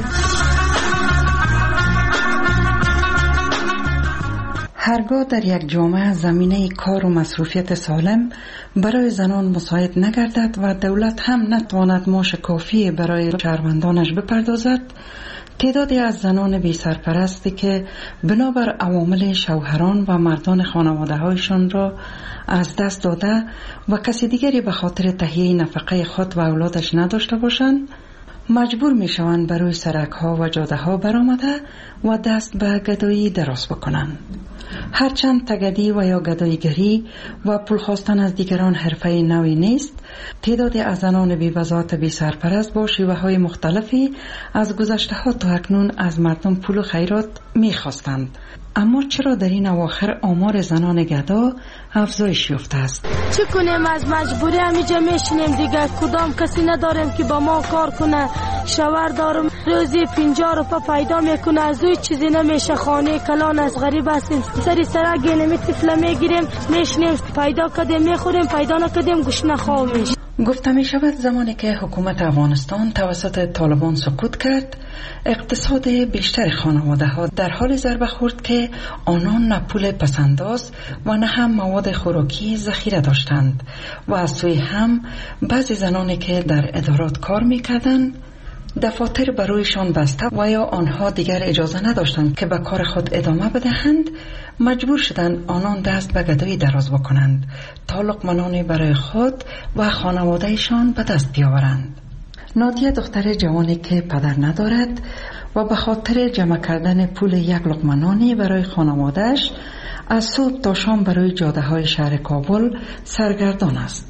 هرگاه در یک جامعه زمینه کار و مصروفیت سالم برای زنان مساعد نگردد و دولت هم نتواند معاش کافی برای شهروندانش بپردازد، تعدادی از زنان بی سرپرستی که بنابر عوامل شوهران و مردان خانواده هایشان را از دست داده و کسی دیگری به خاطر تهیه نفقه خود و اولادش نداشته باشند، مجبور می شوند بروی سرک ها و جاده ها برآمده و دست به گدایی دراز بکنند. هرچند تگدی و یا گداییگری و پول خواستن از دیگران حرفه نوی نیست، تعدادی از زنان بی بضاعت بی سرپرست با شیوه های مختلفی از گذشته ها تا اکنون از مردم پول و خیرات می خواستند. اما چرا در این اواخر آمار زنان گدا افزایش یافته است؟ چه کنیم؟ از مجبوری همیجا میشینیم دیگه. کدام کسی نداریم که با ما کار کنه. شوهر دارم روزی پنجاه روپه پیدا میکنه، از اوی چیزی نمیشه. خانه کلان از غریب هستیم، سری سرک گینمی طفله میگیریم میشینیم، پیدا کردیم میخوریم، پیدا نکردیم گوشنه خواب میشه. گفته می شود زمانی که حکومت افغانستان توسط طالبان سقوط کرد، اقتصاد بیشتر خانواده ها در حال ضربه خورد که آنان نه پول پسنداز و نه هم مواد خوراکی ذخیره داشتند و از سوی هم بعضی زنانی که در ادارات کار می کردند دفاتر برویشان بسته و یا آنها دیگر اجازه نداشتند که به کار خود ادامه بدهند، مجبور شدند آنان دست به گدایی دراز بکنند تا لقمه برای خود و خانوادهشان به دست بیاورند. نادیه دختر جوانی که پدر ندارد و به خاطر جمع کردن پول یک لقمه نانی برای خانوادهش از صبح تا شام برای جاده های شهر کابل سرگردان است.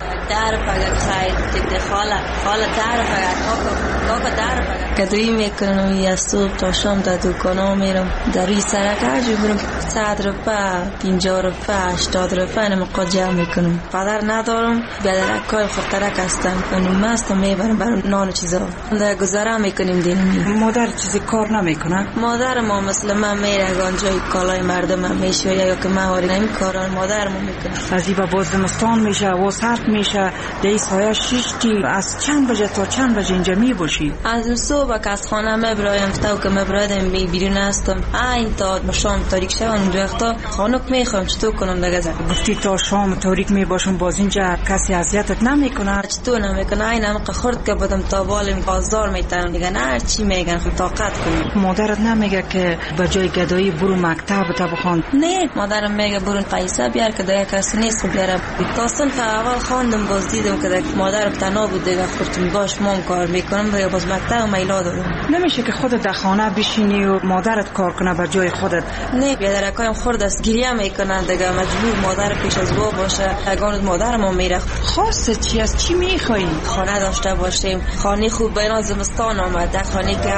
گدایی میکنم یا صبح تا شام در دکانا میرم، در روی سرک هر جو برم صد روپه، پنجاه روپه، هشتاد روپه اینم قد جمع میکنم. پدر ندارم، بیادرکای خودترک هستم، کنیم مستم میبرم برام نان و چیزا در گذاره میکنیم دینمی. مادر چیزی کار نمیکنه؟ مادر ما مثل من میره آنجای کالای مردم هم میشه یا که موارد نمی کاران مادرمون میکنه. از این باز زمستان میشه و سرد میشه در سایه شیشتی. از چند بجه تا چند بجه اینجا می باشی؟ از صبح که از خانه مبرایم تو که مبرایدم بی بیرون هستم این تا شام تاریک شون اون وقتا خانوک میخوام چطور کنم دیگه زن گفتی تا شام تاریک میباشم باز اینجا کسی اذیتت نمیکنه؟ چطور نمیکنه این هم خورد که بدم تا بالم بازار میتونم دیگه نه چی میگن طاقت کنم. مادرت نمیگه که به جای گدایی برو مکتب تا بخوان؟ نه مادرم میگه برو پیسه بیار که دیگه کسی نیست بیارم. داستان تا اول خواندم باز دیدم که مادرم تنها بود دیگه خودم باش مام کار میکنم دیگه باز مکتب میلا دادم. نمیشه که خودت در خانه بشینی و مادرت کار کنه به جای خودت؟ نه بیادرکایم خورد است گریه میکنن دیگه مجبور مادر پیش از با باشه. اگه مادرم میره خاصه چی از چی میخوایی؟ خانه داشته باشیم. خانه خوب بین زمستان آمده خانه که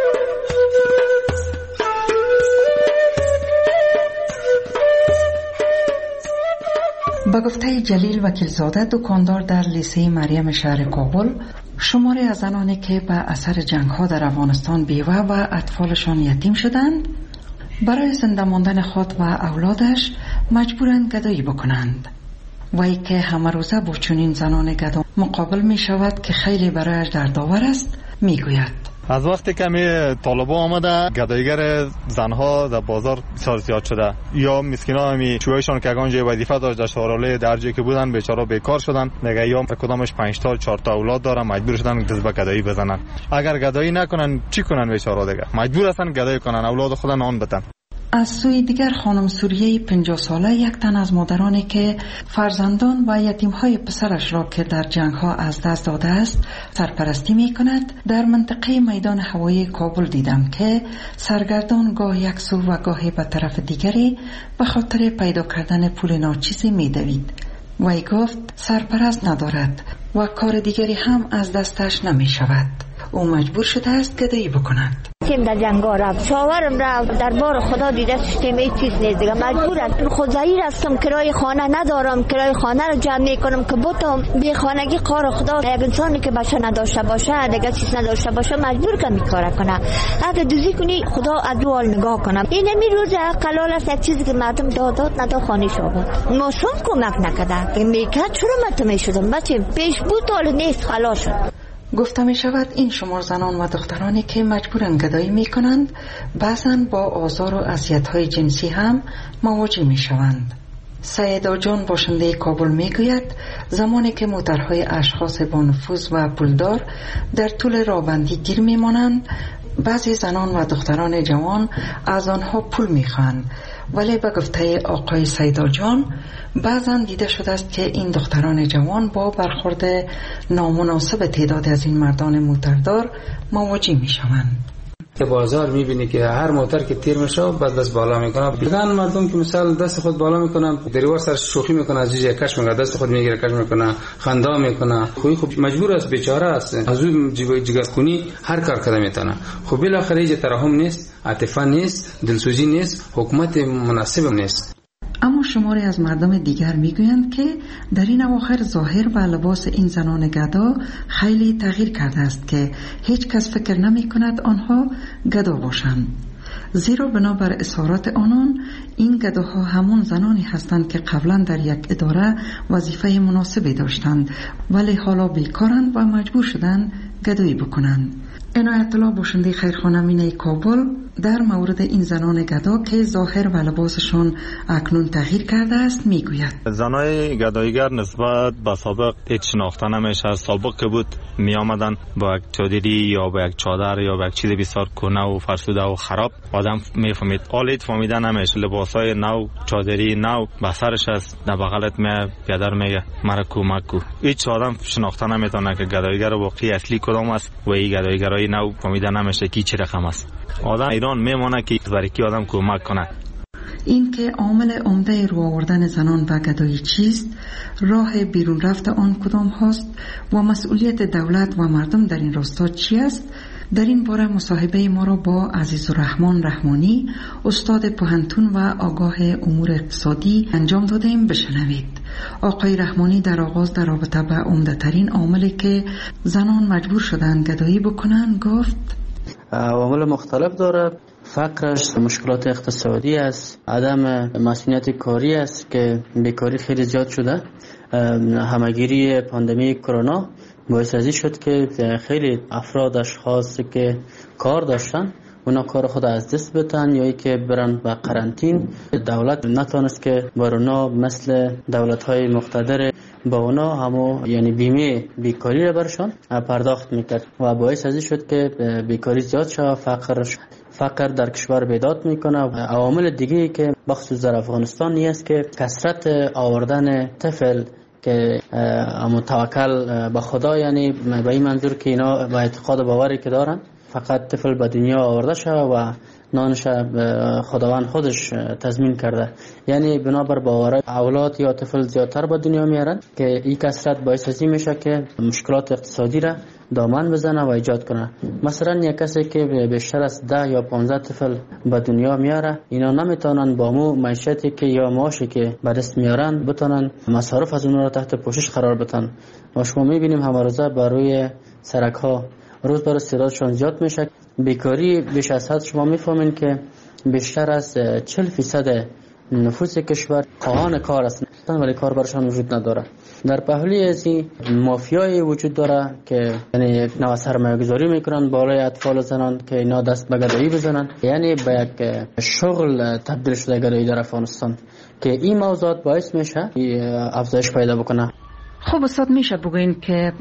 به گفته جلیل وکیلزاده دکاندار در لیسه مریم شهر کابل، شماری از زنانی که به اثر جنگ ها در افغانستان بیوه و اطفالشان یتیم شدند برای زنده ماندن خود و اولادش مجبورند گدایی بکنند. وی که همه روزه با چنین زنان گدا مقابل می شود که خیلی برایش دردآور است، می گوید از وقتی که می طالبان آمده گدایگر زنها در بازار بسیار زیاد شده. یا مسکینا همی چویشان که اگانجا وظیفه داشت در شهرالای درجه که بودن بیچاره بیکار شدن دیگه. یا کدامش پنج تا چهار تا اولاد دارن مجبور شدن دست به گدایی بزنن. اگر گدایی نکنن چی کنن بیچاره دیگه؟ مجبور هستن گدایی کنن اولاد خود نان بدن. از سوی دیگر خانم سوریه پنجاه ساله یک تن از مادرانی که فرزندان و یتیم‌های پسرش را که در جنگ‌ها از دست داده است سرپرستی می‌کند در منطقه میدان هوایی کابل دیدم که سرگردان گاه یک سو و گاهی به طرف دیگری به خاطر پیدا کردن پول ناچیزی می‌دوید. وی گفت سرپرست ندارد و کار دیگری هم از دستش نمی‌شود. او مجبور شده است گدایی بکند. تیم در جنگا رفت شاورم رفت در بار خدا دیده سیستم ای چیز نیست دیگه. مجبورم خود ضعیف هستم کرای خانه ندارم. کرای خانه رو جمع میکنم که بتم بی خانگی قار خدا. یک انسانی که بچه نداشته باشه دیگه چیز نداشته باشه مجبور که میکاره کنه. اگه دوزی کنی خدا از دو حال نگاه کنم. این می روز قلال است یک چیزی که مردم دادات نداد خانه شاباد ماسوم کمک نکرده میکرد چرا متمی شدم بچه پیش بود حال نیست خلاص شد. گفته می شود این شمار زنان و دخترانی که مجبورن گدایی می کنند بعضن با آزار و اذیت‌های جنسی هم مواجه می شوند. سیدا جان باشنده کابل می گوید زمانی که موترهای اشخاص با نفوذ و پولدار در طول راهبندی گیر می مانند بعضی زنان و دختران جوان از آنها پول می خواهند. ولی به گفته آقای سیدا جان بعضا دیده شده است که این دختران جوان با برخورد نامناسب تعداد از این مردان موتردار مواجه می شوند. که بازار میبینی که هر موتر که تیر میشه بعد دست بالا میکنه. بدن مردم که مثلا دست خود بالا میکنن دریوار سر شوخی میکنه از جیجه کش میکنه دست خود میگیره کش میکنه خندا میکنه. خوی خوب مجبور است بیچاره است از اون جگاز کنی هر کار کرده میتونه. خب بالاخره هیچ ترحم نیست عاطفه نیست دلسوزی نیست حکومت مناسب نیست. اما شماری از مردم دیگر میگویند که در این اواخر ظاهر و لباس این زنان گدا خیلی تغییر کرده است که هیچ کس فکر نمی کند آنها گدا باشند. زیرا بنابر اظهارات آنان این گداها همون زنانی هستند که قبلا در یک اداره وظیفه مناسبی داشتند ولی حالا بیکارند و مجبور شدند گدایی بکنند. عنایت الله باشنده خیرخانه مینه کابل در مورد این زنان گدا که ظاهر و لباسشون اکنون تغییر کرده است میگوید زنای گدایگر نسبت به سابق هیچ شناخته نمیشه. سابق که بود می آمدن با یک چادری یا با یک چادر یا با یک چیز بسیار کنه و فرسوده و خراب آدم میفهمید. آلیت فهمیده نمیشه. لباسای نو چادری نو به سرش است در بغلت می پیادر میگه مرا کمک کو. هیچ آدم شناخته نمیتونه که گدایگر واقعی اصلی کدام است و این گدایگرای نو فهمیده نمیشه کی چه رقم است. آدم ایران میمونه که برای کی آدم کمک کنه. این که عامل عمده رو آوردن زنان و گدایی چیست، راه بیرون رفت آن کدام هاست و مسئولیت دولت و مردم در این راستا چی است؟ در این باره مصاحبه ما را با عزیزالرحمن رحمانی استاد پوهنتون و آگاه امور اقتصادی انجام دادیم. بشنوید. آقای رحمانی در آغاز در رابطه با عمده ترین عاملی که زنان مجبور شدند گدایی بکنند گفت عوامل مختلف داره. فقرش، مشکلات اقتصادی است، عدم مسئولیت کاری است که بیکاری خیلی زیاد شده. همگیری پاندمی کرونا باعث ازی شد که خیلی افراد اشخاص که کار داشتن اونا کار خود از دست بتن یا ای که برن به قرنطین. دولت نتونست که بر اونا مثل دولت های مقتدر با اونا همو یعنی بیمه بیکاری را برشان پرداخت میکرد و باعث ازی شد که بیکاری زیاد شد. فقر فقر در کشور بیداد میکنه. عوامل دیگه که بخصوص در افغانستان نیست که کثرت آوردن طفل که متوکل به خدا، یعنی به این منظور که اینا با اعتقاد و باوری که دارن فقط طفل به دنیا آورده شد و نانش خداوند خودش تضمین کرده، یعنی بنابر باور اولاد یا طفل زیادتر به دنیا میارن که این کثرت باعث ازی میشه که مشکلات اقتصادی را دامن بزنه و ایجاد کنه. مثلا یک کسی که بیشتر از ده یا پانزده طفل به دنیا میاره، اینا نمیتونن با مو معیشتی که یا معاشی که به دست میارن بتونن مصارف از اون را تحت پوشش قرار بدن. و شما میبینیم همه روزه بر روی سرک ها روز بر روز تعدادشون زیاد میشه. بیکاری بیش از حد شما میفهمین که بیشتر از چهل فیصد نفوس کشور خواهان کار هستند ولی کار برشان وجود نداره. در پهلوی از این مافیای وجود داره که یعنی یک نوع سرمایه گذاری میکنن بالای اطفال زنان که اینا دست به گدایی بزنن، یعنی به یک شغل تبدیل شده گدایی در افغانستان که این موضوعات باعث میشه افزایش پیدا بکنه. خب استاد، میشه بگوین که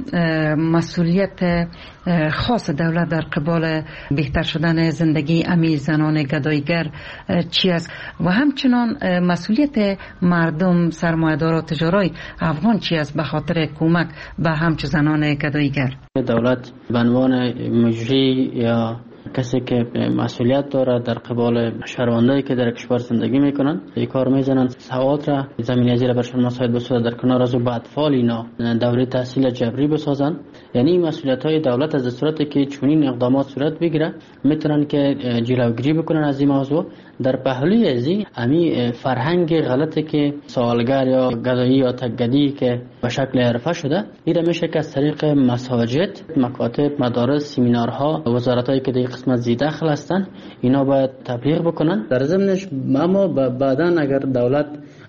مسئولیت خاص دولت در قبال بهتر شدن زندگی امی زنان گدایگر چی است و همچنان مسئولیت مردم سرمایه‌دار و تجارای افغان چی است به خاطر کمک به همچون زنان گدایگر؟ دولت به عنوان مجری یا کسی که مسئولیت داره در قبال شهروندایی که در کشور زندگی میکنن این کار میزنن، سواد را زمینه زیر برشان مساعد بسازن، در کنار از او به اطفال اینا دوره تحصیل جبری بسازن. یعنی مسئولیت های دولت از صورتی که چنین اقدامات صورت بگیره میتونن که جلوگیری بکنن از این موضوع. در پهلوی ازی امی فرهنگ غلطی که سوالگر یا گدایی یا تکگدی که به شکل حرفه شده، این میشه که از طریق مساجد، مکاتب، مدارس، سمینارها، وزارتایی که در قسمت زی دخل هستن اینا باید تبلیغ بکنن. در ضمنش اما بعداً اگر دولت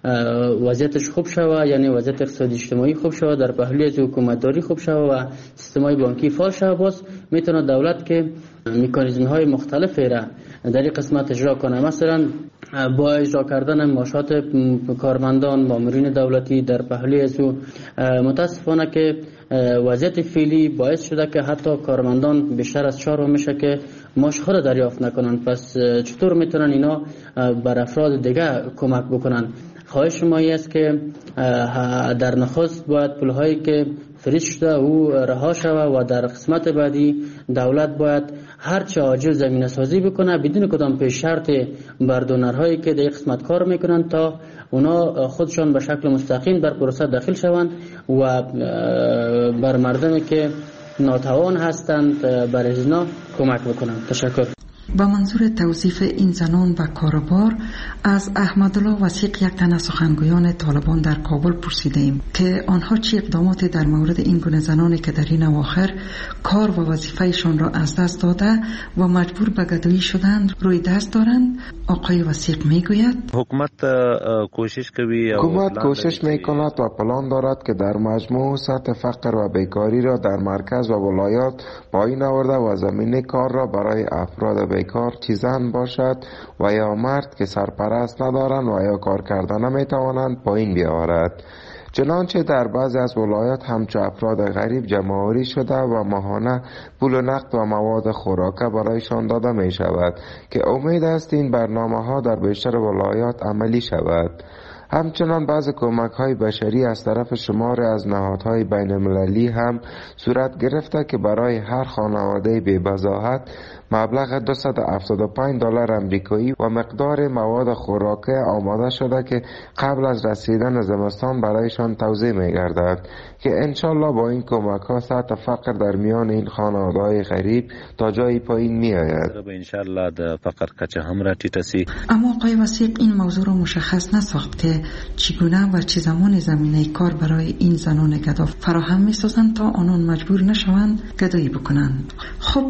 وضعیتش خوب شوه، یعنی وضعیت اقتصادی اجتماعی خوب شوه، در پهلوی از حکومتداری خوب شوه و سیستمای بانکی فعال شوه، باز میتونه دولت که مکانیزم های مختلفی را در این قسمت اجرا کنه. مثلا با اجرا کردن معاشات کارمندان، مامورین دولتی در پهلوی از او متاسفانه که وضعیت فعلی باعث شده که حتی کارمندان بیشتر از چهار میشه که معاش خود دریافت نکنن. پس چطور میتونن اینا بر افراد دیگه کمک بکنن؟ خواهش ما است که در نخست باید پولهایی که فریز شده او رها شود و در قسمت بعدی دولت باید هرچه عاجل زمینه سازی بکنه بدون کدام پیش شرط بر دونرهایی که در قسمت کار میکنن تا اونا خودشان به شکل مستقیم در پروسه داخل شوند و بر مردمی که ناتوان هستند بر اینا کمک بکنند. تشکر. با منظور توصیف این زنان و کاروبار از احمدالله وثیق، یک تن از سخنگویان طالبان در کابل پرسیدیم که آنها چه اقداماتی در مورد این گونه زنانی که در این اواخر کار و وظیفهشان را از دست داده و مجبور به گدایی شدند روی دست دارند. آقای وثیق میگوید حکومت کوشش کوي حکومت کوشش میکند و پلان دارد که در مجموع سطح فقر و بیکاری را در مرکز و ولایات پایین آورده و زمینه کار را برای افراد بیکار چه زن باشد و یا مرد که سرپرست ندارند و یا کار کردن نمیتوانند پایین بیاورد. چنانچه در بعضی از ولایات همچو افراد غریب جمع‌آوری شده و ماهانه پول و نقد و مواد خوراکه برایشان داده می شود که امید است این برنامه ها در بیشتر ولایات عملی شود. همچنان بعض کمک های بشری از طرف شمار از نهادهای بین المللی هم صورت گرفته که برای هر خانواده بی بضاعت مبلغ دویست و هفتاد و پنج دلار امریکایی و مقدار مواد خوراکه آماده شده که قبل از رسیدن زمستان برایشان توزیع می گردد که انشالله با این کمک ها سطح فقر در میان این خانواده های غریب تا جایی پایین می آید. انشالله د فقر کچه هم را ټیټه. اما آقای وثیق این موضوع را مشخص نساخت که چگونه و چه زمان زمینه کار برای این زنان گدا فراهم می سازند تا آنان مجبور نشوند گدایی بکنند. خب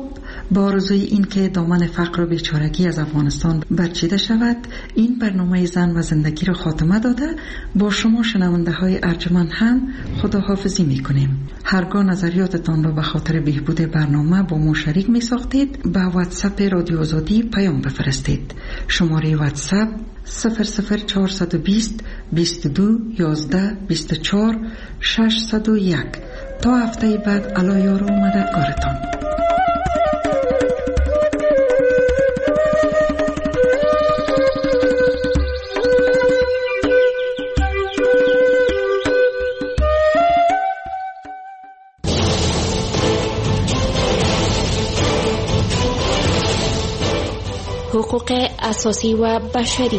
با آرزوی این که دامن فقر و بیچارگی از افغانستان برچیده شود، این برنامه زن و زندگی را خاتمه داده با شما شنونده های ارجمند هم خداحافظی می کنیم. هرگاه نظریاتتان را به خاطر بهبود برنامه با ما شریک می ساختید، به واتساپ رادیو آزادی پیام بفرستید. شماره واتساپ صفر صفر چهارصد و بیست بیست و دو یازده بیست و چهار ششصد و یک. تا هفته بعد، الایار و مددگارتان. حقوق اساسی و بشری.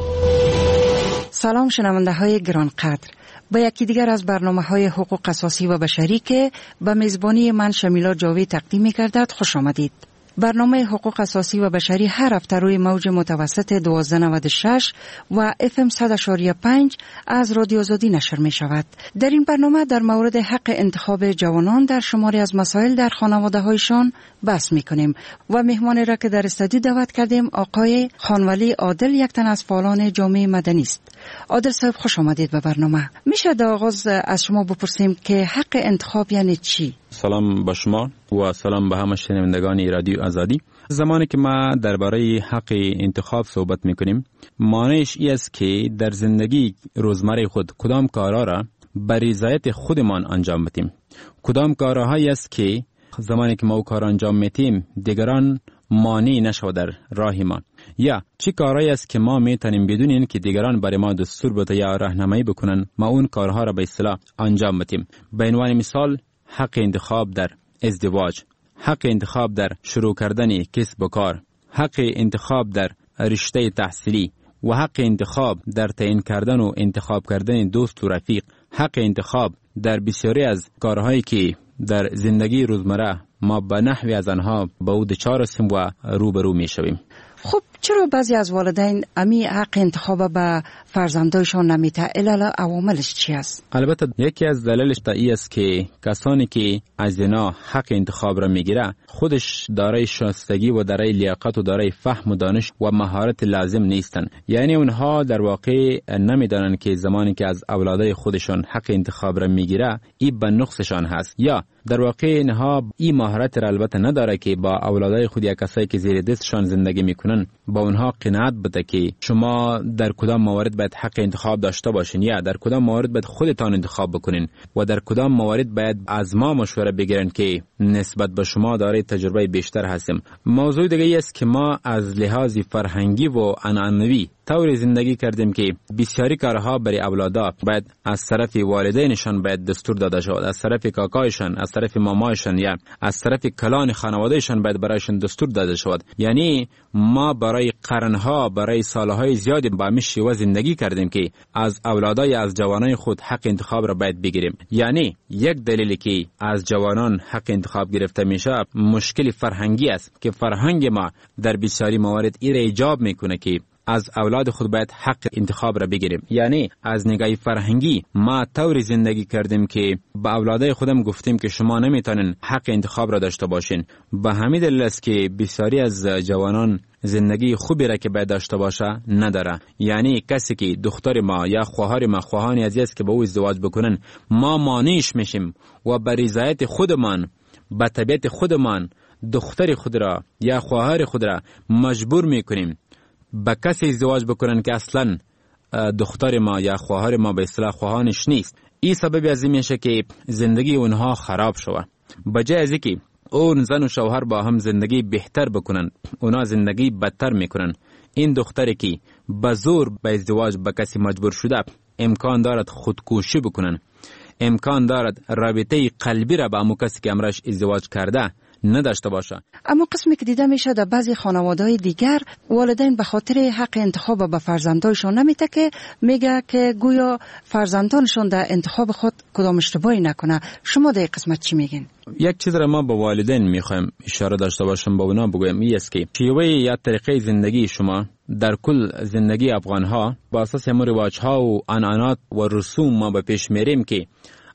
سلام شنونده های گرانقدر، با یکی دیگر از برنامه های حقوق اساسی و بشری که به میزبانی من شمیلا جاوید تقدیم می گردد خوش آمدید. برنامه حقوق اساسی و بشری هر هفته روی موج متوسط دوازده نود و شش و اف ام صد و پنج از رادیو آزادی نشر می شود. در این برنامه در مورد حق انتخاب جوانان در شماری از مسائل در خانواده هایشان بحث می کنیم و مهمانی را که در استودیو دعوت کردیم آقای خانولی عادل، یک تن از فعالان جامعه مدنی است. عادل صاحب خوش آمدید به برنامه. میشه در آغاز از شما بپرسیم که حق انتخاب یعنی چی؟ سلام با شما و سلام به همه شنوندگان رادیو آزادی. زمانی که ما درباره حق انتخاب صحبت میکنیم، معنیش این است که در زندگی روزمره خود کدام کارها را به رضایت خودمان انجام بدیم. کدام کارهایی است که زمانی که ما کار انجام میتیم دیگران مانع نشود در راه ما، یا چی کارهایی است که ما میتونیم بدون این که دیگران برای ما دستور بده یا راهنمایی بکنن ما اون کارها را به اصطلاح انجام بدیم. به عنوان مثال حق انتخاب در ازدواج، حق انتخاب در شروع کردن کسب و کار، حق انتخاب در رشته تحصیلی و حق انتخاب در تعیین کردن و انتخاب کردن دوست و رفیق، حق انتخاب در بسیاری از کارهایی که در زندگی روزمره ما به نحوی از آنها به او دچار هستیم و روبرو می شویم. خب چرا بعضی از والدین امی حق انتخاب به فرزندایشان نمیته؟ علل عواملش چی است؟ البته یکی از دلایلش این است که کسانی که از اینا حق انتخاب را میگیره خودش دارای شایستگی و دارای لیاقت و دارای فهم و دانش و مهارت لازم نیستن. یعنی اونها در واقع نمیدانن که زمانی که از اولادای خودشان حق انتخاب را میگیره این به نقصشان هست، یا در واقع اینها این مهارت را البته نداره که با اولادای خود یا کسایی که زیر دستشان زندگی میکنن با اونها قناعت بده که شما در کدام موارد باید حق انتخاب داشته باشین یا در کدام موارد باید خودتان انتخاب بکنین و در کدام موارد باید از ما مشوره بگیرن که نسبت به شما دارای تجربه بیشتر هستیم. موضوع دیگه ای است که ما از لحاظ فرهنگی و عنعنوی طوری زندگی کردیم که بسیاری کارها برای اولادا باید از طرف والدینشان باید دستور داده شود، از طرف کاکایشان، از طرف مامایشان یا از طرف کلان خانوادهشان باید برایشان دستور داده شود. یعنی ما برای قرنها، برای سالهای زیادی با همین شیوه زندگی کردیم که از اولادای از جوانان خود حق انتخاب را باید بگیریم. یعنی یک دلیلی که از جوانان حق انتخاب گرفته میشه مشکل فرهنگی است که فرهنگ ما در بسیاری موارد این را ایجاب میکنه که از اولاد خود باید حق انتخاب را بگیریم. یعنی از نگاه فرهنگی ما طوری زندگی کردیم که با اولادای خودم گفتیم که شما نمیتونین حق انتخاب را داشته باشین. به همین دلیل است که بسیاری از جوانان زندگی خوبی را که باید داشته باشه نداره. یعنی کسی که دختر ما یا خواهر ما خواهانی عزیز است که با او ازدواج بکنن، ما مانعش میشیم و به رضایت خودمان، به طبیعت خودمان دختر خود را یا خواهر خود را مجبور میکنیم با کسی ازدواج بکنن که اصلا دختر ما یا خواهر ما به اصطلاح خواهانش نیست. این سبب از این میشه که زندگی اونها خراب شوه. بجای از اینکه اون زن و شوهر با هم زندگی بهتر بکنن، اونا زندگی بدتر میکنن. این دختری که به زور به ازدواج با کسی مجبور شده امکان دارد خودکشی بکنن، امکان دارد رابطه قلبی را با امو کسی که امرش ازدواج کرده نداشته باشه. اما قسمی که دیده میشه در بعضی خانواده‌های دیگر والدین به خاطر حق انتخاب به فرزندانشون نمیته که میگه که گویا فرزندانشون در انتخاب خود کدام اشتباهی نکنه. شما در این قسمت چی میگین؟ یک چیز را ما با والدین میخوایم اشاره داشته باشم، با اونا بگویم این است که شیوه یا طریقه زندگی شما در کل زندگی افغان ها با اساس هم رواج ها و عنعنات و رسوم ما به پیش میریم که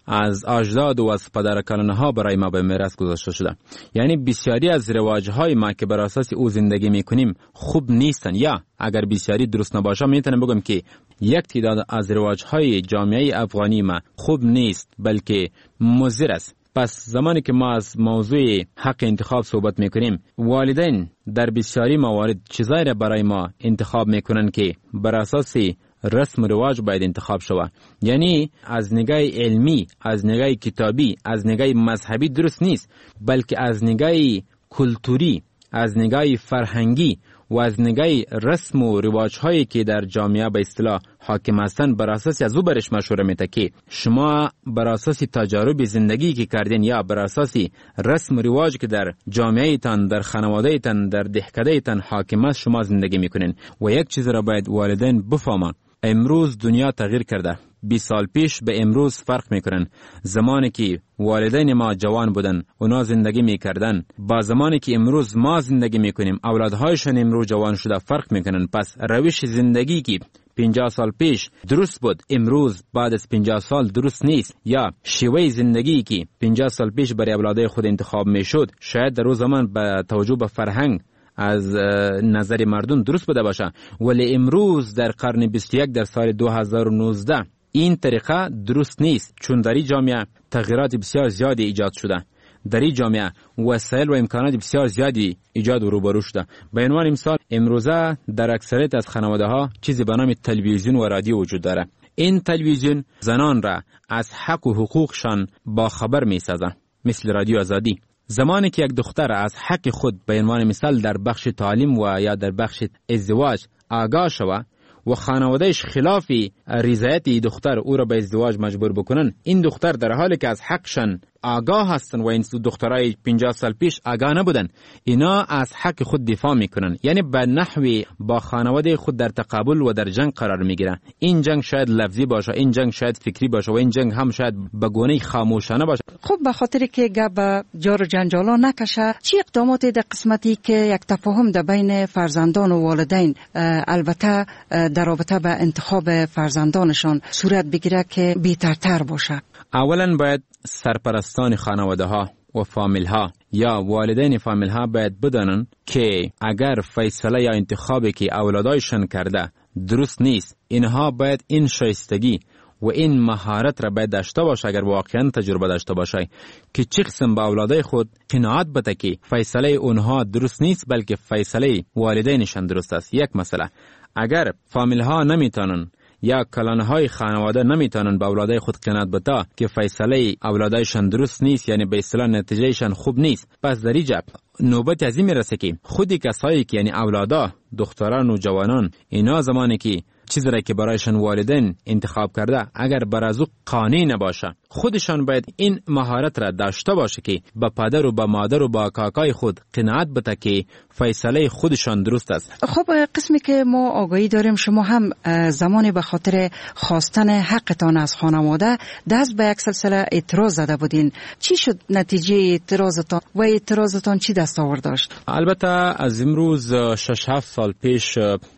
از اجداد و از پدرکلانها برای ما به میراث گذاشته شده. یعنی بسیاری از رواج‌های ما که بر اساس او زندگی میکنیم خوب نیستن، یا اگر بسیاری درست نباشه میتونم بگم که یک تعداد از رواج‌های جامعه افغانی ما خوب نیست بلکه مضر است. پس زمانی که ما از موضوع حق انتخاب صحبت میکنیم، والدین در بسیاری موارد چیزایی را برای ما انتخاب میکنن که بر اساس رسم و رواج باید انتخاب شود. یعنی از نگاه علمی، از نگاه کتابی، از نگاه مذهبی درست نیست، بلکه از نگاه کلتوری، از نگاه فرهنگی و از نگاه رسم و رواج هایی که در جامعه به اصطلاح حاکم هستند بر اساس از او برش مشوره میده که شما بر اساس تجارب زندگی که کردین یا بر اساس رسم و رواج که در جامعه تان، در خانواده تان، در دهکده تان حاکم است شما زندگی میکنین. و یک چیز را باید والدین بفهمن، امروز دنیا تغییر کرده. بیست سال پیش به امروز فرق میکنن. زمانی که والدین ما جوان بودن اونا زندگی میکردن با زمانی که امروز ما زندگی میکنیم اولادهایشان امروز جوان شده فرق میکنن. پس روش زندگی که پنجاه سال پیش درست بود امروز بعد از پنجاه سال درست نیست، یا شیوه زندگی که پنجاه سال پیش برای اولادای خود انتخاب میشد شاید در اون زمان با توجه به فرهنگ از نظر مردم درست بوده باشه، ولی امروز در قرن بیست و یک در سال دو هزار و نوزده این طریقه درست نیست، چون در این جامعه تغییرات بسیار زیادی ایجاد شده. در این جامعه وسایل و امکانات بسیار زیادی ایجاد و روبرو شده. به عنوان مثال امروزه در اکثریت از خانواده ها چیزی به نام تلویزیون و رادیو وجود داره. این تلویزیون زنان را از حق و حقوقشان با خبر می سازه، مثل رادیو آزادی. زمانی که یک دختر از حق خود به عنوان مثال در بخش تعلیم و یا در بخش ازدواج آگاه شود و خانوادهش خلاف رضایت دختر او را به ازدواج مجبور بکنن، این دختر در حالی که از حقشان آگاه هستن و این دخترای پنجاه سال پیش آگاه نبودن، اینا از حق خود دفاع میکنن، یعنی به نحوی با خانواده خود در تقابل و در جنگ قرار میگیرن. این جنگ شاید لفظی باشه، این جنگ شاید فکری باشه و این جنگ هم شاید به گونه خاموشانه باشه. خب به خاطر که گپ جار و جنجالا نکشه، چی اقدامات در قسمتی که یک تفاهم در بین فرزندان و والدین البته در رابطه به انتخاب فرزندانشان صورت بگیره که بهترتر باشه؟ اولا باید سرپرستان خانواده ها و فامیل ها یا والدین فامیل ها باید بدانن که اگر فیصله یا انتخابی که اولادایشان کرده درست نیست، اینها باید این شایستگی و این مهارت را باید داشته باشه، اگر واقعا تجربه داشته باشه که چه قسم با اولادای خود قناعت بده که فیصله اونها درست نیست بلکه فیصله والدینشان درست است. یک مسئله، اگر فامیل ها نمیتونن یا کلانهای خانواده نمیتونن با اولادای خود قناعت بده که فیصله اولادایشان درست نیست، یعنی به اصطلاح نتیجهشان خوب نیست، پس در اینجا نوبت از این میرسه که خودی کسایی که یعنی اولادا، دختران و جوانان، اینا زمانی که چیزی را که برایشان والدین انتخاب کرده اگر بر از او قانع نباشه، خودشان باید این مهارت را داشته باشه که با پدر و با مادر و با کاکای خود قناعت بده که فیصله خودشان درست است. خب قسمی که ما آگاهی داریم شما هم زمانی به خاطر خواستن حقتان از خانواده دست به یک سلسله اعتراض زده بودین، چی شد نتیجه اعتراضتان و اعتراضتان چی دست آورد داشت؟ البته از امروز شش هفت سال پیش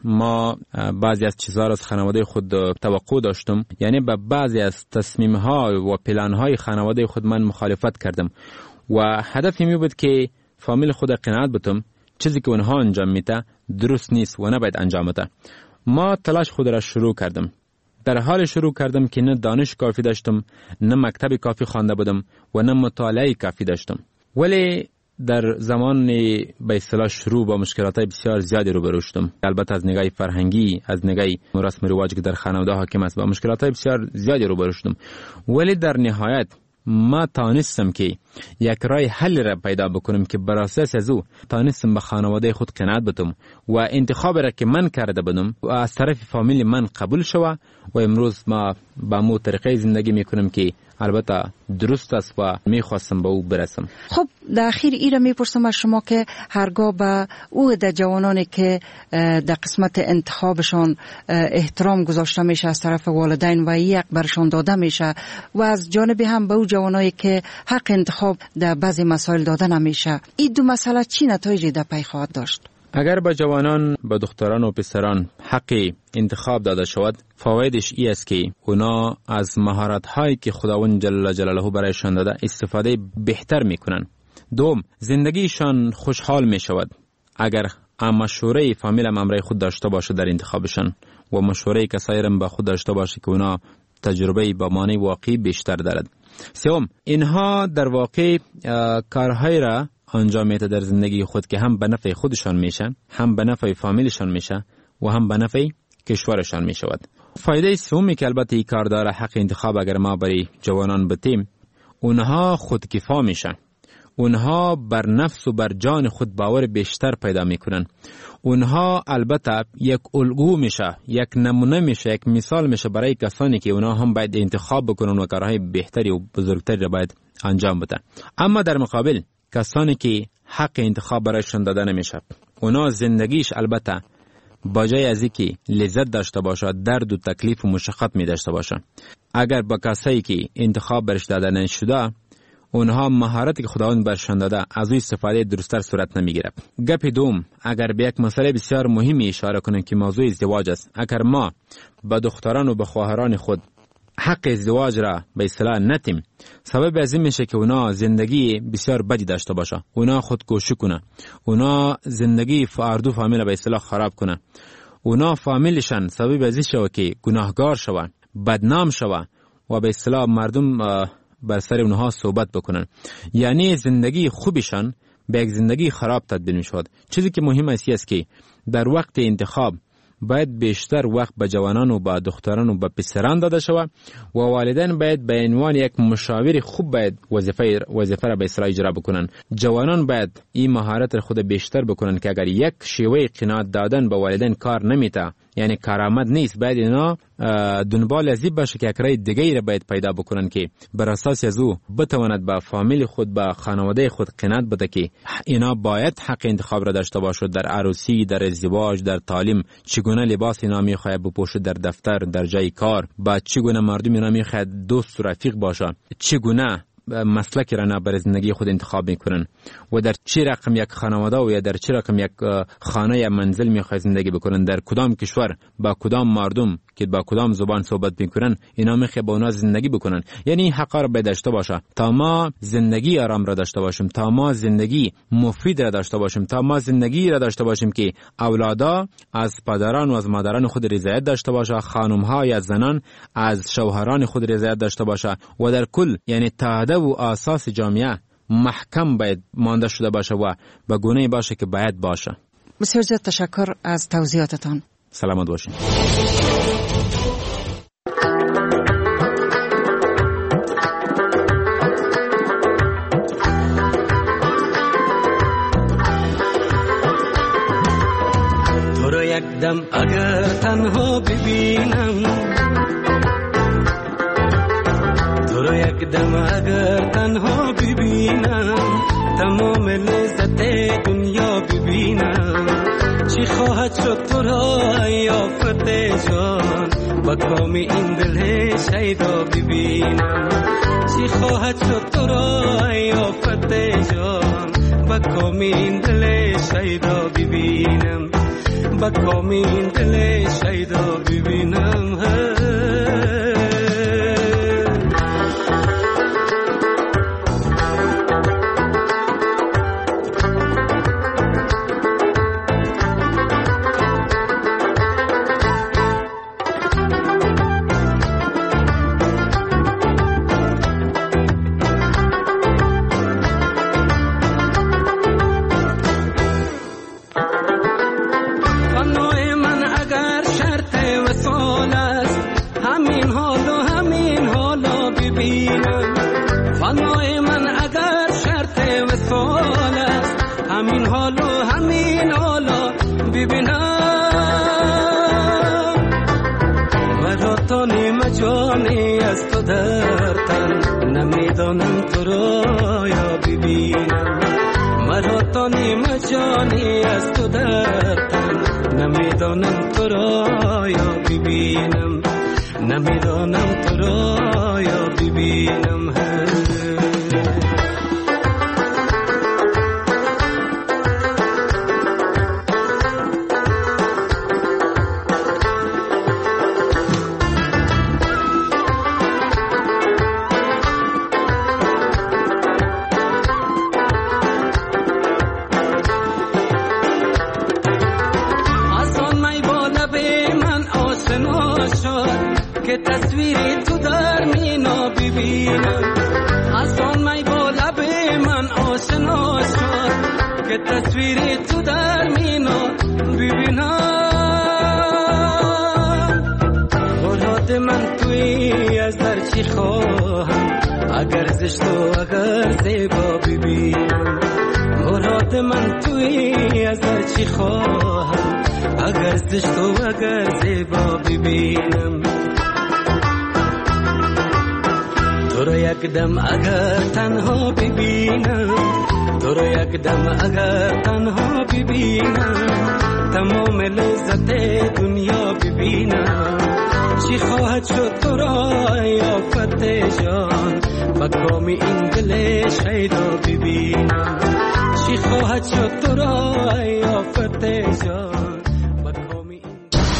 ما بعضی از چیزها از خانواده خود توقع داشتم، یعنی به بعضی از تصمیم‌ها و پلان‌های خانواده خود من مخالفت کردم و هدفی می بود که فامیل خود قناعت بتم چیزی که اونها انجام میده درست نیست و نباید انجام بده. ما تلاش خود را شروع کردم. در حال شروع کردم که نه دانش کافی داشتم، نه مکتب کافی خوانده بودم و نه مطالعه کافی داشتم، ولی در زمان به اصطلاح شروع با مشکلات بسیار زیادی روبرو شدم. البته از نگاه فرهنگی، از نگاه رسم و رواج که در خانواده حاکم است با مشکلات بسیار زیادی روبرو شدم، ولی در نهایت ما تانستم که یک راه حل را پیدا بکنم که بر اساس از او تانستم به خانواده خود قناعت بدم و انتخاب را که من کرده بودم و از طرف فامیل من قبول شود و امروز ما با مو طریقه زندگی میکنم که البته درست است و میخواستم به او برسم. خب در اخیر ای را میپرسم از شما که هرگاه به او در جوانانی که در قسمت انتخابشان احترام گذاشته میشه از طرف والدین و یک برشان داده میشه و از جانب هم به او جوانایی که حق انتخاب در بعضی مسائل داده نمیشه، این دو مسئله چی نتایجی در پی خواهد داشت؟ اگر به جوانان، به دختران و پسران حق انتخاب داده شود، فوایدش ای است که اونا از مهارت هایی که خداوند جل جلاله برایشان داده استفاده بهتر میکنن. دوم، زندگیشان خوشحال می شود. اگر مشوره فامیل هم امرای خود داشته باشه در انتخابشان و مشوره کسایی هم با خود داشته باشه که اونا تجربه با معنی واقعی بیشتر دارد. سوم، اینها در واقع کارهای را انجام میده در زندگی خود که هم به نفع خودشان میشه، هم به نفع فامیلشان میشه و هم به نفع کشورشان میشود. فایده سومی که البته این کار داره حق انتخاب اگر ما برای جوانان بتیم، اونها خودکفا میشن. اونها بر نفس و بر جان خود باور بیشتر پیدا میکنن. اونها البته یک الگو میشه، یک نمونه میشه، یک مثال میشه برای کسانی که اونها هم باید انتخاب بکنن و کارهای بهتری و بزرگتری را باید انجام بدن. اما در مقابل کسانی که حق انتخاب برایشان داده نمیشه، اونها زندگیش البته با جای از اینکه لذت داشته باشه، درد و تکلیف و مشقت می داشته باشه. اگر با کسایی که انتخاب برش داده نشده، اونها مهارتی که خداوند برشان داده از او استفاده درستر صورت نمیگیره. گپ دوم، اگر به یک مسئله بسیار مهمی اشاره کنیم که موضوع ازدواج است. اگر ما با دختران و با خواهران خود حق ازدواج را به اصطلاح نتیم، سبب از این میشه که اونا زندگی بسیار بدی داشته باشه، اونا خودکشی کنه، اونا زندگی فردو فامیل به اصطلاح خراب کنه، اونا فامیلشان سبب از این شوه که گناهگار شوه، بدنام شوه و به اصطلاح مردم بر سر اونها صحبت بکنن. یعنی زندگی خوبشان به یک زندگی خراب تبدیل میشود. چیزی که مهم است که در وقت انتخاب باید بیشتر وقت به جوانان و به دختران و به پسران داده شود و والدین باید به عنوان یک مشاور خوب باید وظیفه وظیفه را به اصطلاح اجرا بکنن. جوانان باید این مهارت را خود بیشتر بکنن که اگر یک شیوه قناعت دادن به والدین کار نمیته، یعنی کارآمد نیست، باید اینا دنبال از این باشه که یک راه دیگه را باید پیدا بکنن که بر اساس از او بتواند با فامیل خود، با خانواده خود قناعت بده که اینا باید حق انتخاب را داشته باشد در عروسی، در ازدواج، در تعلیم، چگونه لباس اینا میخواهد بپوشد در دفتر، در جای کار، با چگونه مردم اینا میخواهد دوست و رفیق باشه، چگونه مسلکی را برای زندگی خود انتخاب میکنن و در چه رقم یک خانواده و یا در چه رقم یک خانه یا منزل میخواد زندگی بکنن، در کدام کشور با کدام مردم که با کدام زبان صحبت میکنن، اینا میخواد با اونا زندگی بکنن. یعنی حق را باید داشته باشه تا ما زندگی آرام را داشته باشیم، تا ما زندگی مفید را داشته باشیم، تا ما زندگی را داشته باشیم که اولادا از پدران و از مادران خود رضایت داشته باشه، خانم ها یا زنان از شوهران خود رضایت داشته باشه و در کل یعنی تعهد و اساس جامعه محکم باید مانده شده باشه و به گونه باشه که باید باشه. بسیار زیاد تشکر از توضیحاتتان. سلامت باشین. تو رو یک دم اگر تنها ببینم، تو رو یک دم اگر تنها ببینم، تمام لذت دنیا ببینم. چی خواهد شد تو را یافت جان، با کام این دل شیدا ببینم. چی خواهد شد تو را یافت جان، با کام این دل شیدا ببینم، با کام این دل شیدا ببینم. جانی از تو در تن، نمیدانم تو را یا ببینم. مرا تا نیم جانی از تو در تن، نمیدانم تو را یا ببینم، نمیدانم تو را یا ببینم. که تصویری تو در مینا ببینم، از آن می با لب من آشنا شد که تصویری تو در مینا ببینم. مراد من توی از در چی خواهم، اگر زشت و اگر زیبا ببینم. مراد من توی از در چی خواهم، اگر زشت و اگر زیبا ببینم. تو رو یک دم اگر تنها ببینم، تو رو یک دم اگر تنها ببینم، تمام لذت دنیا ببینم. چی خواهد شد تو را یافت جان، مقام این دل شیدا ببینم. چی خواهد شد تو را یافت جان.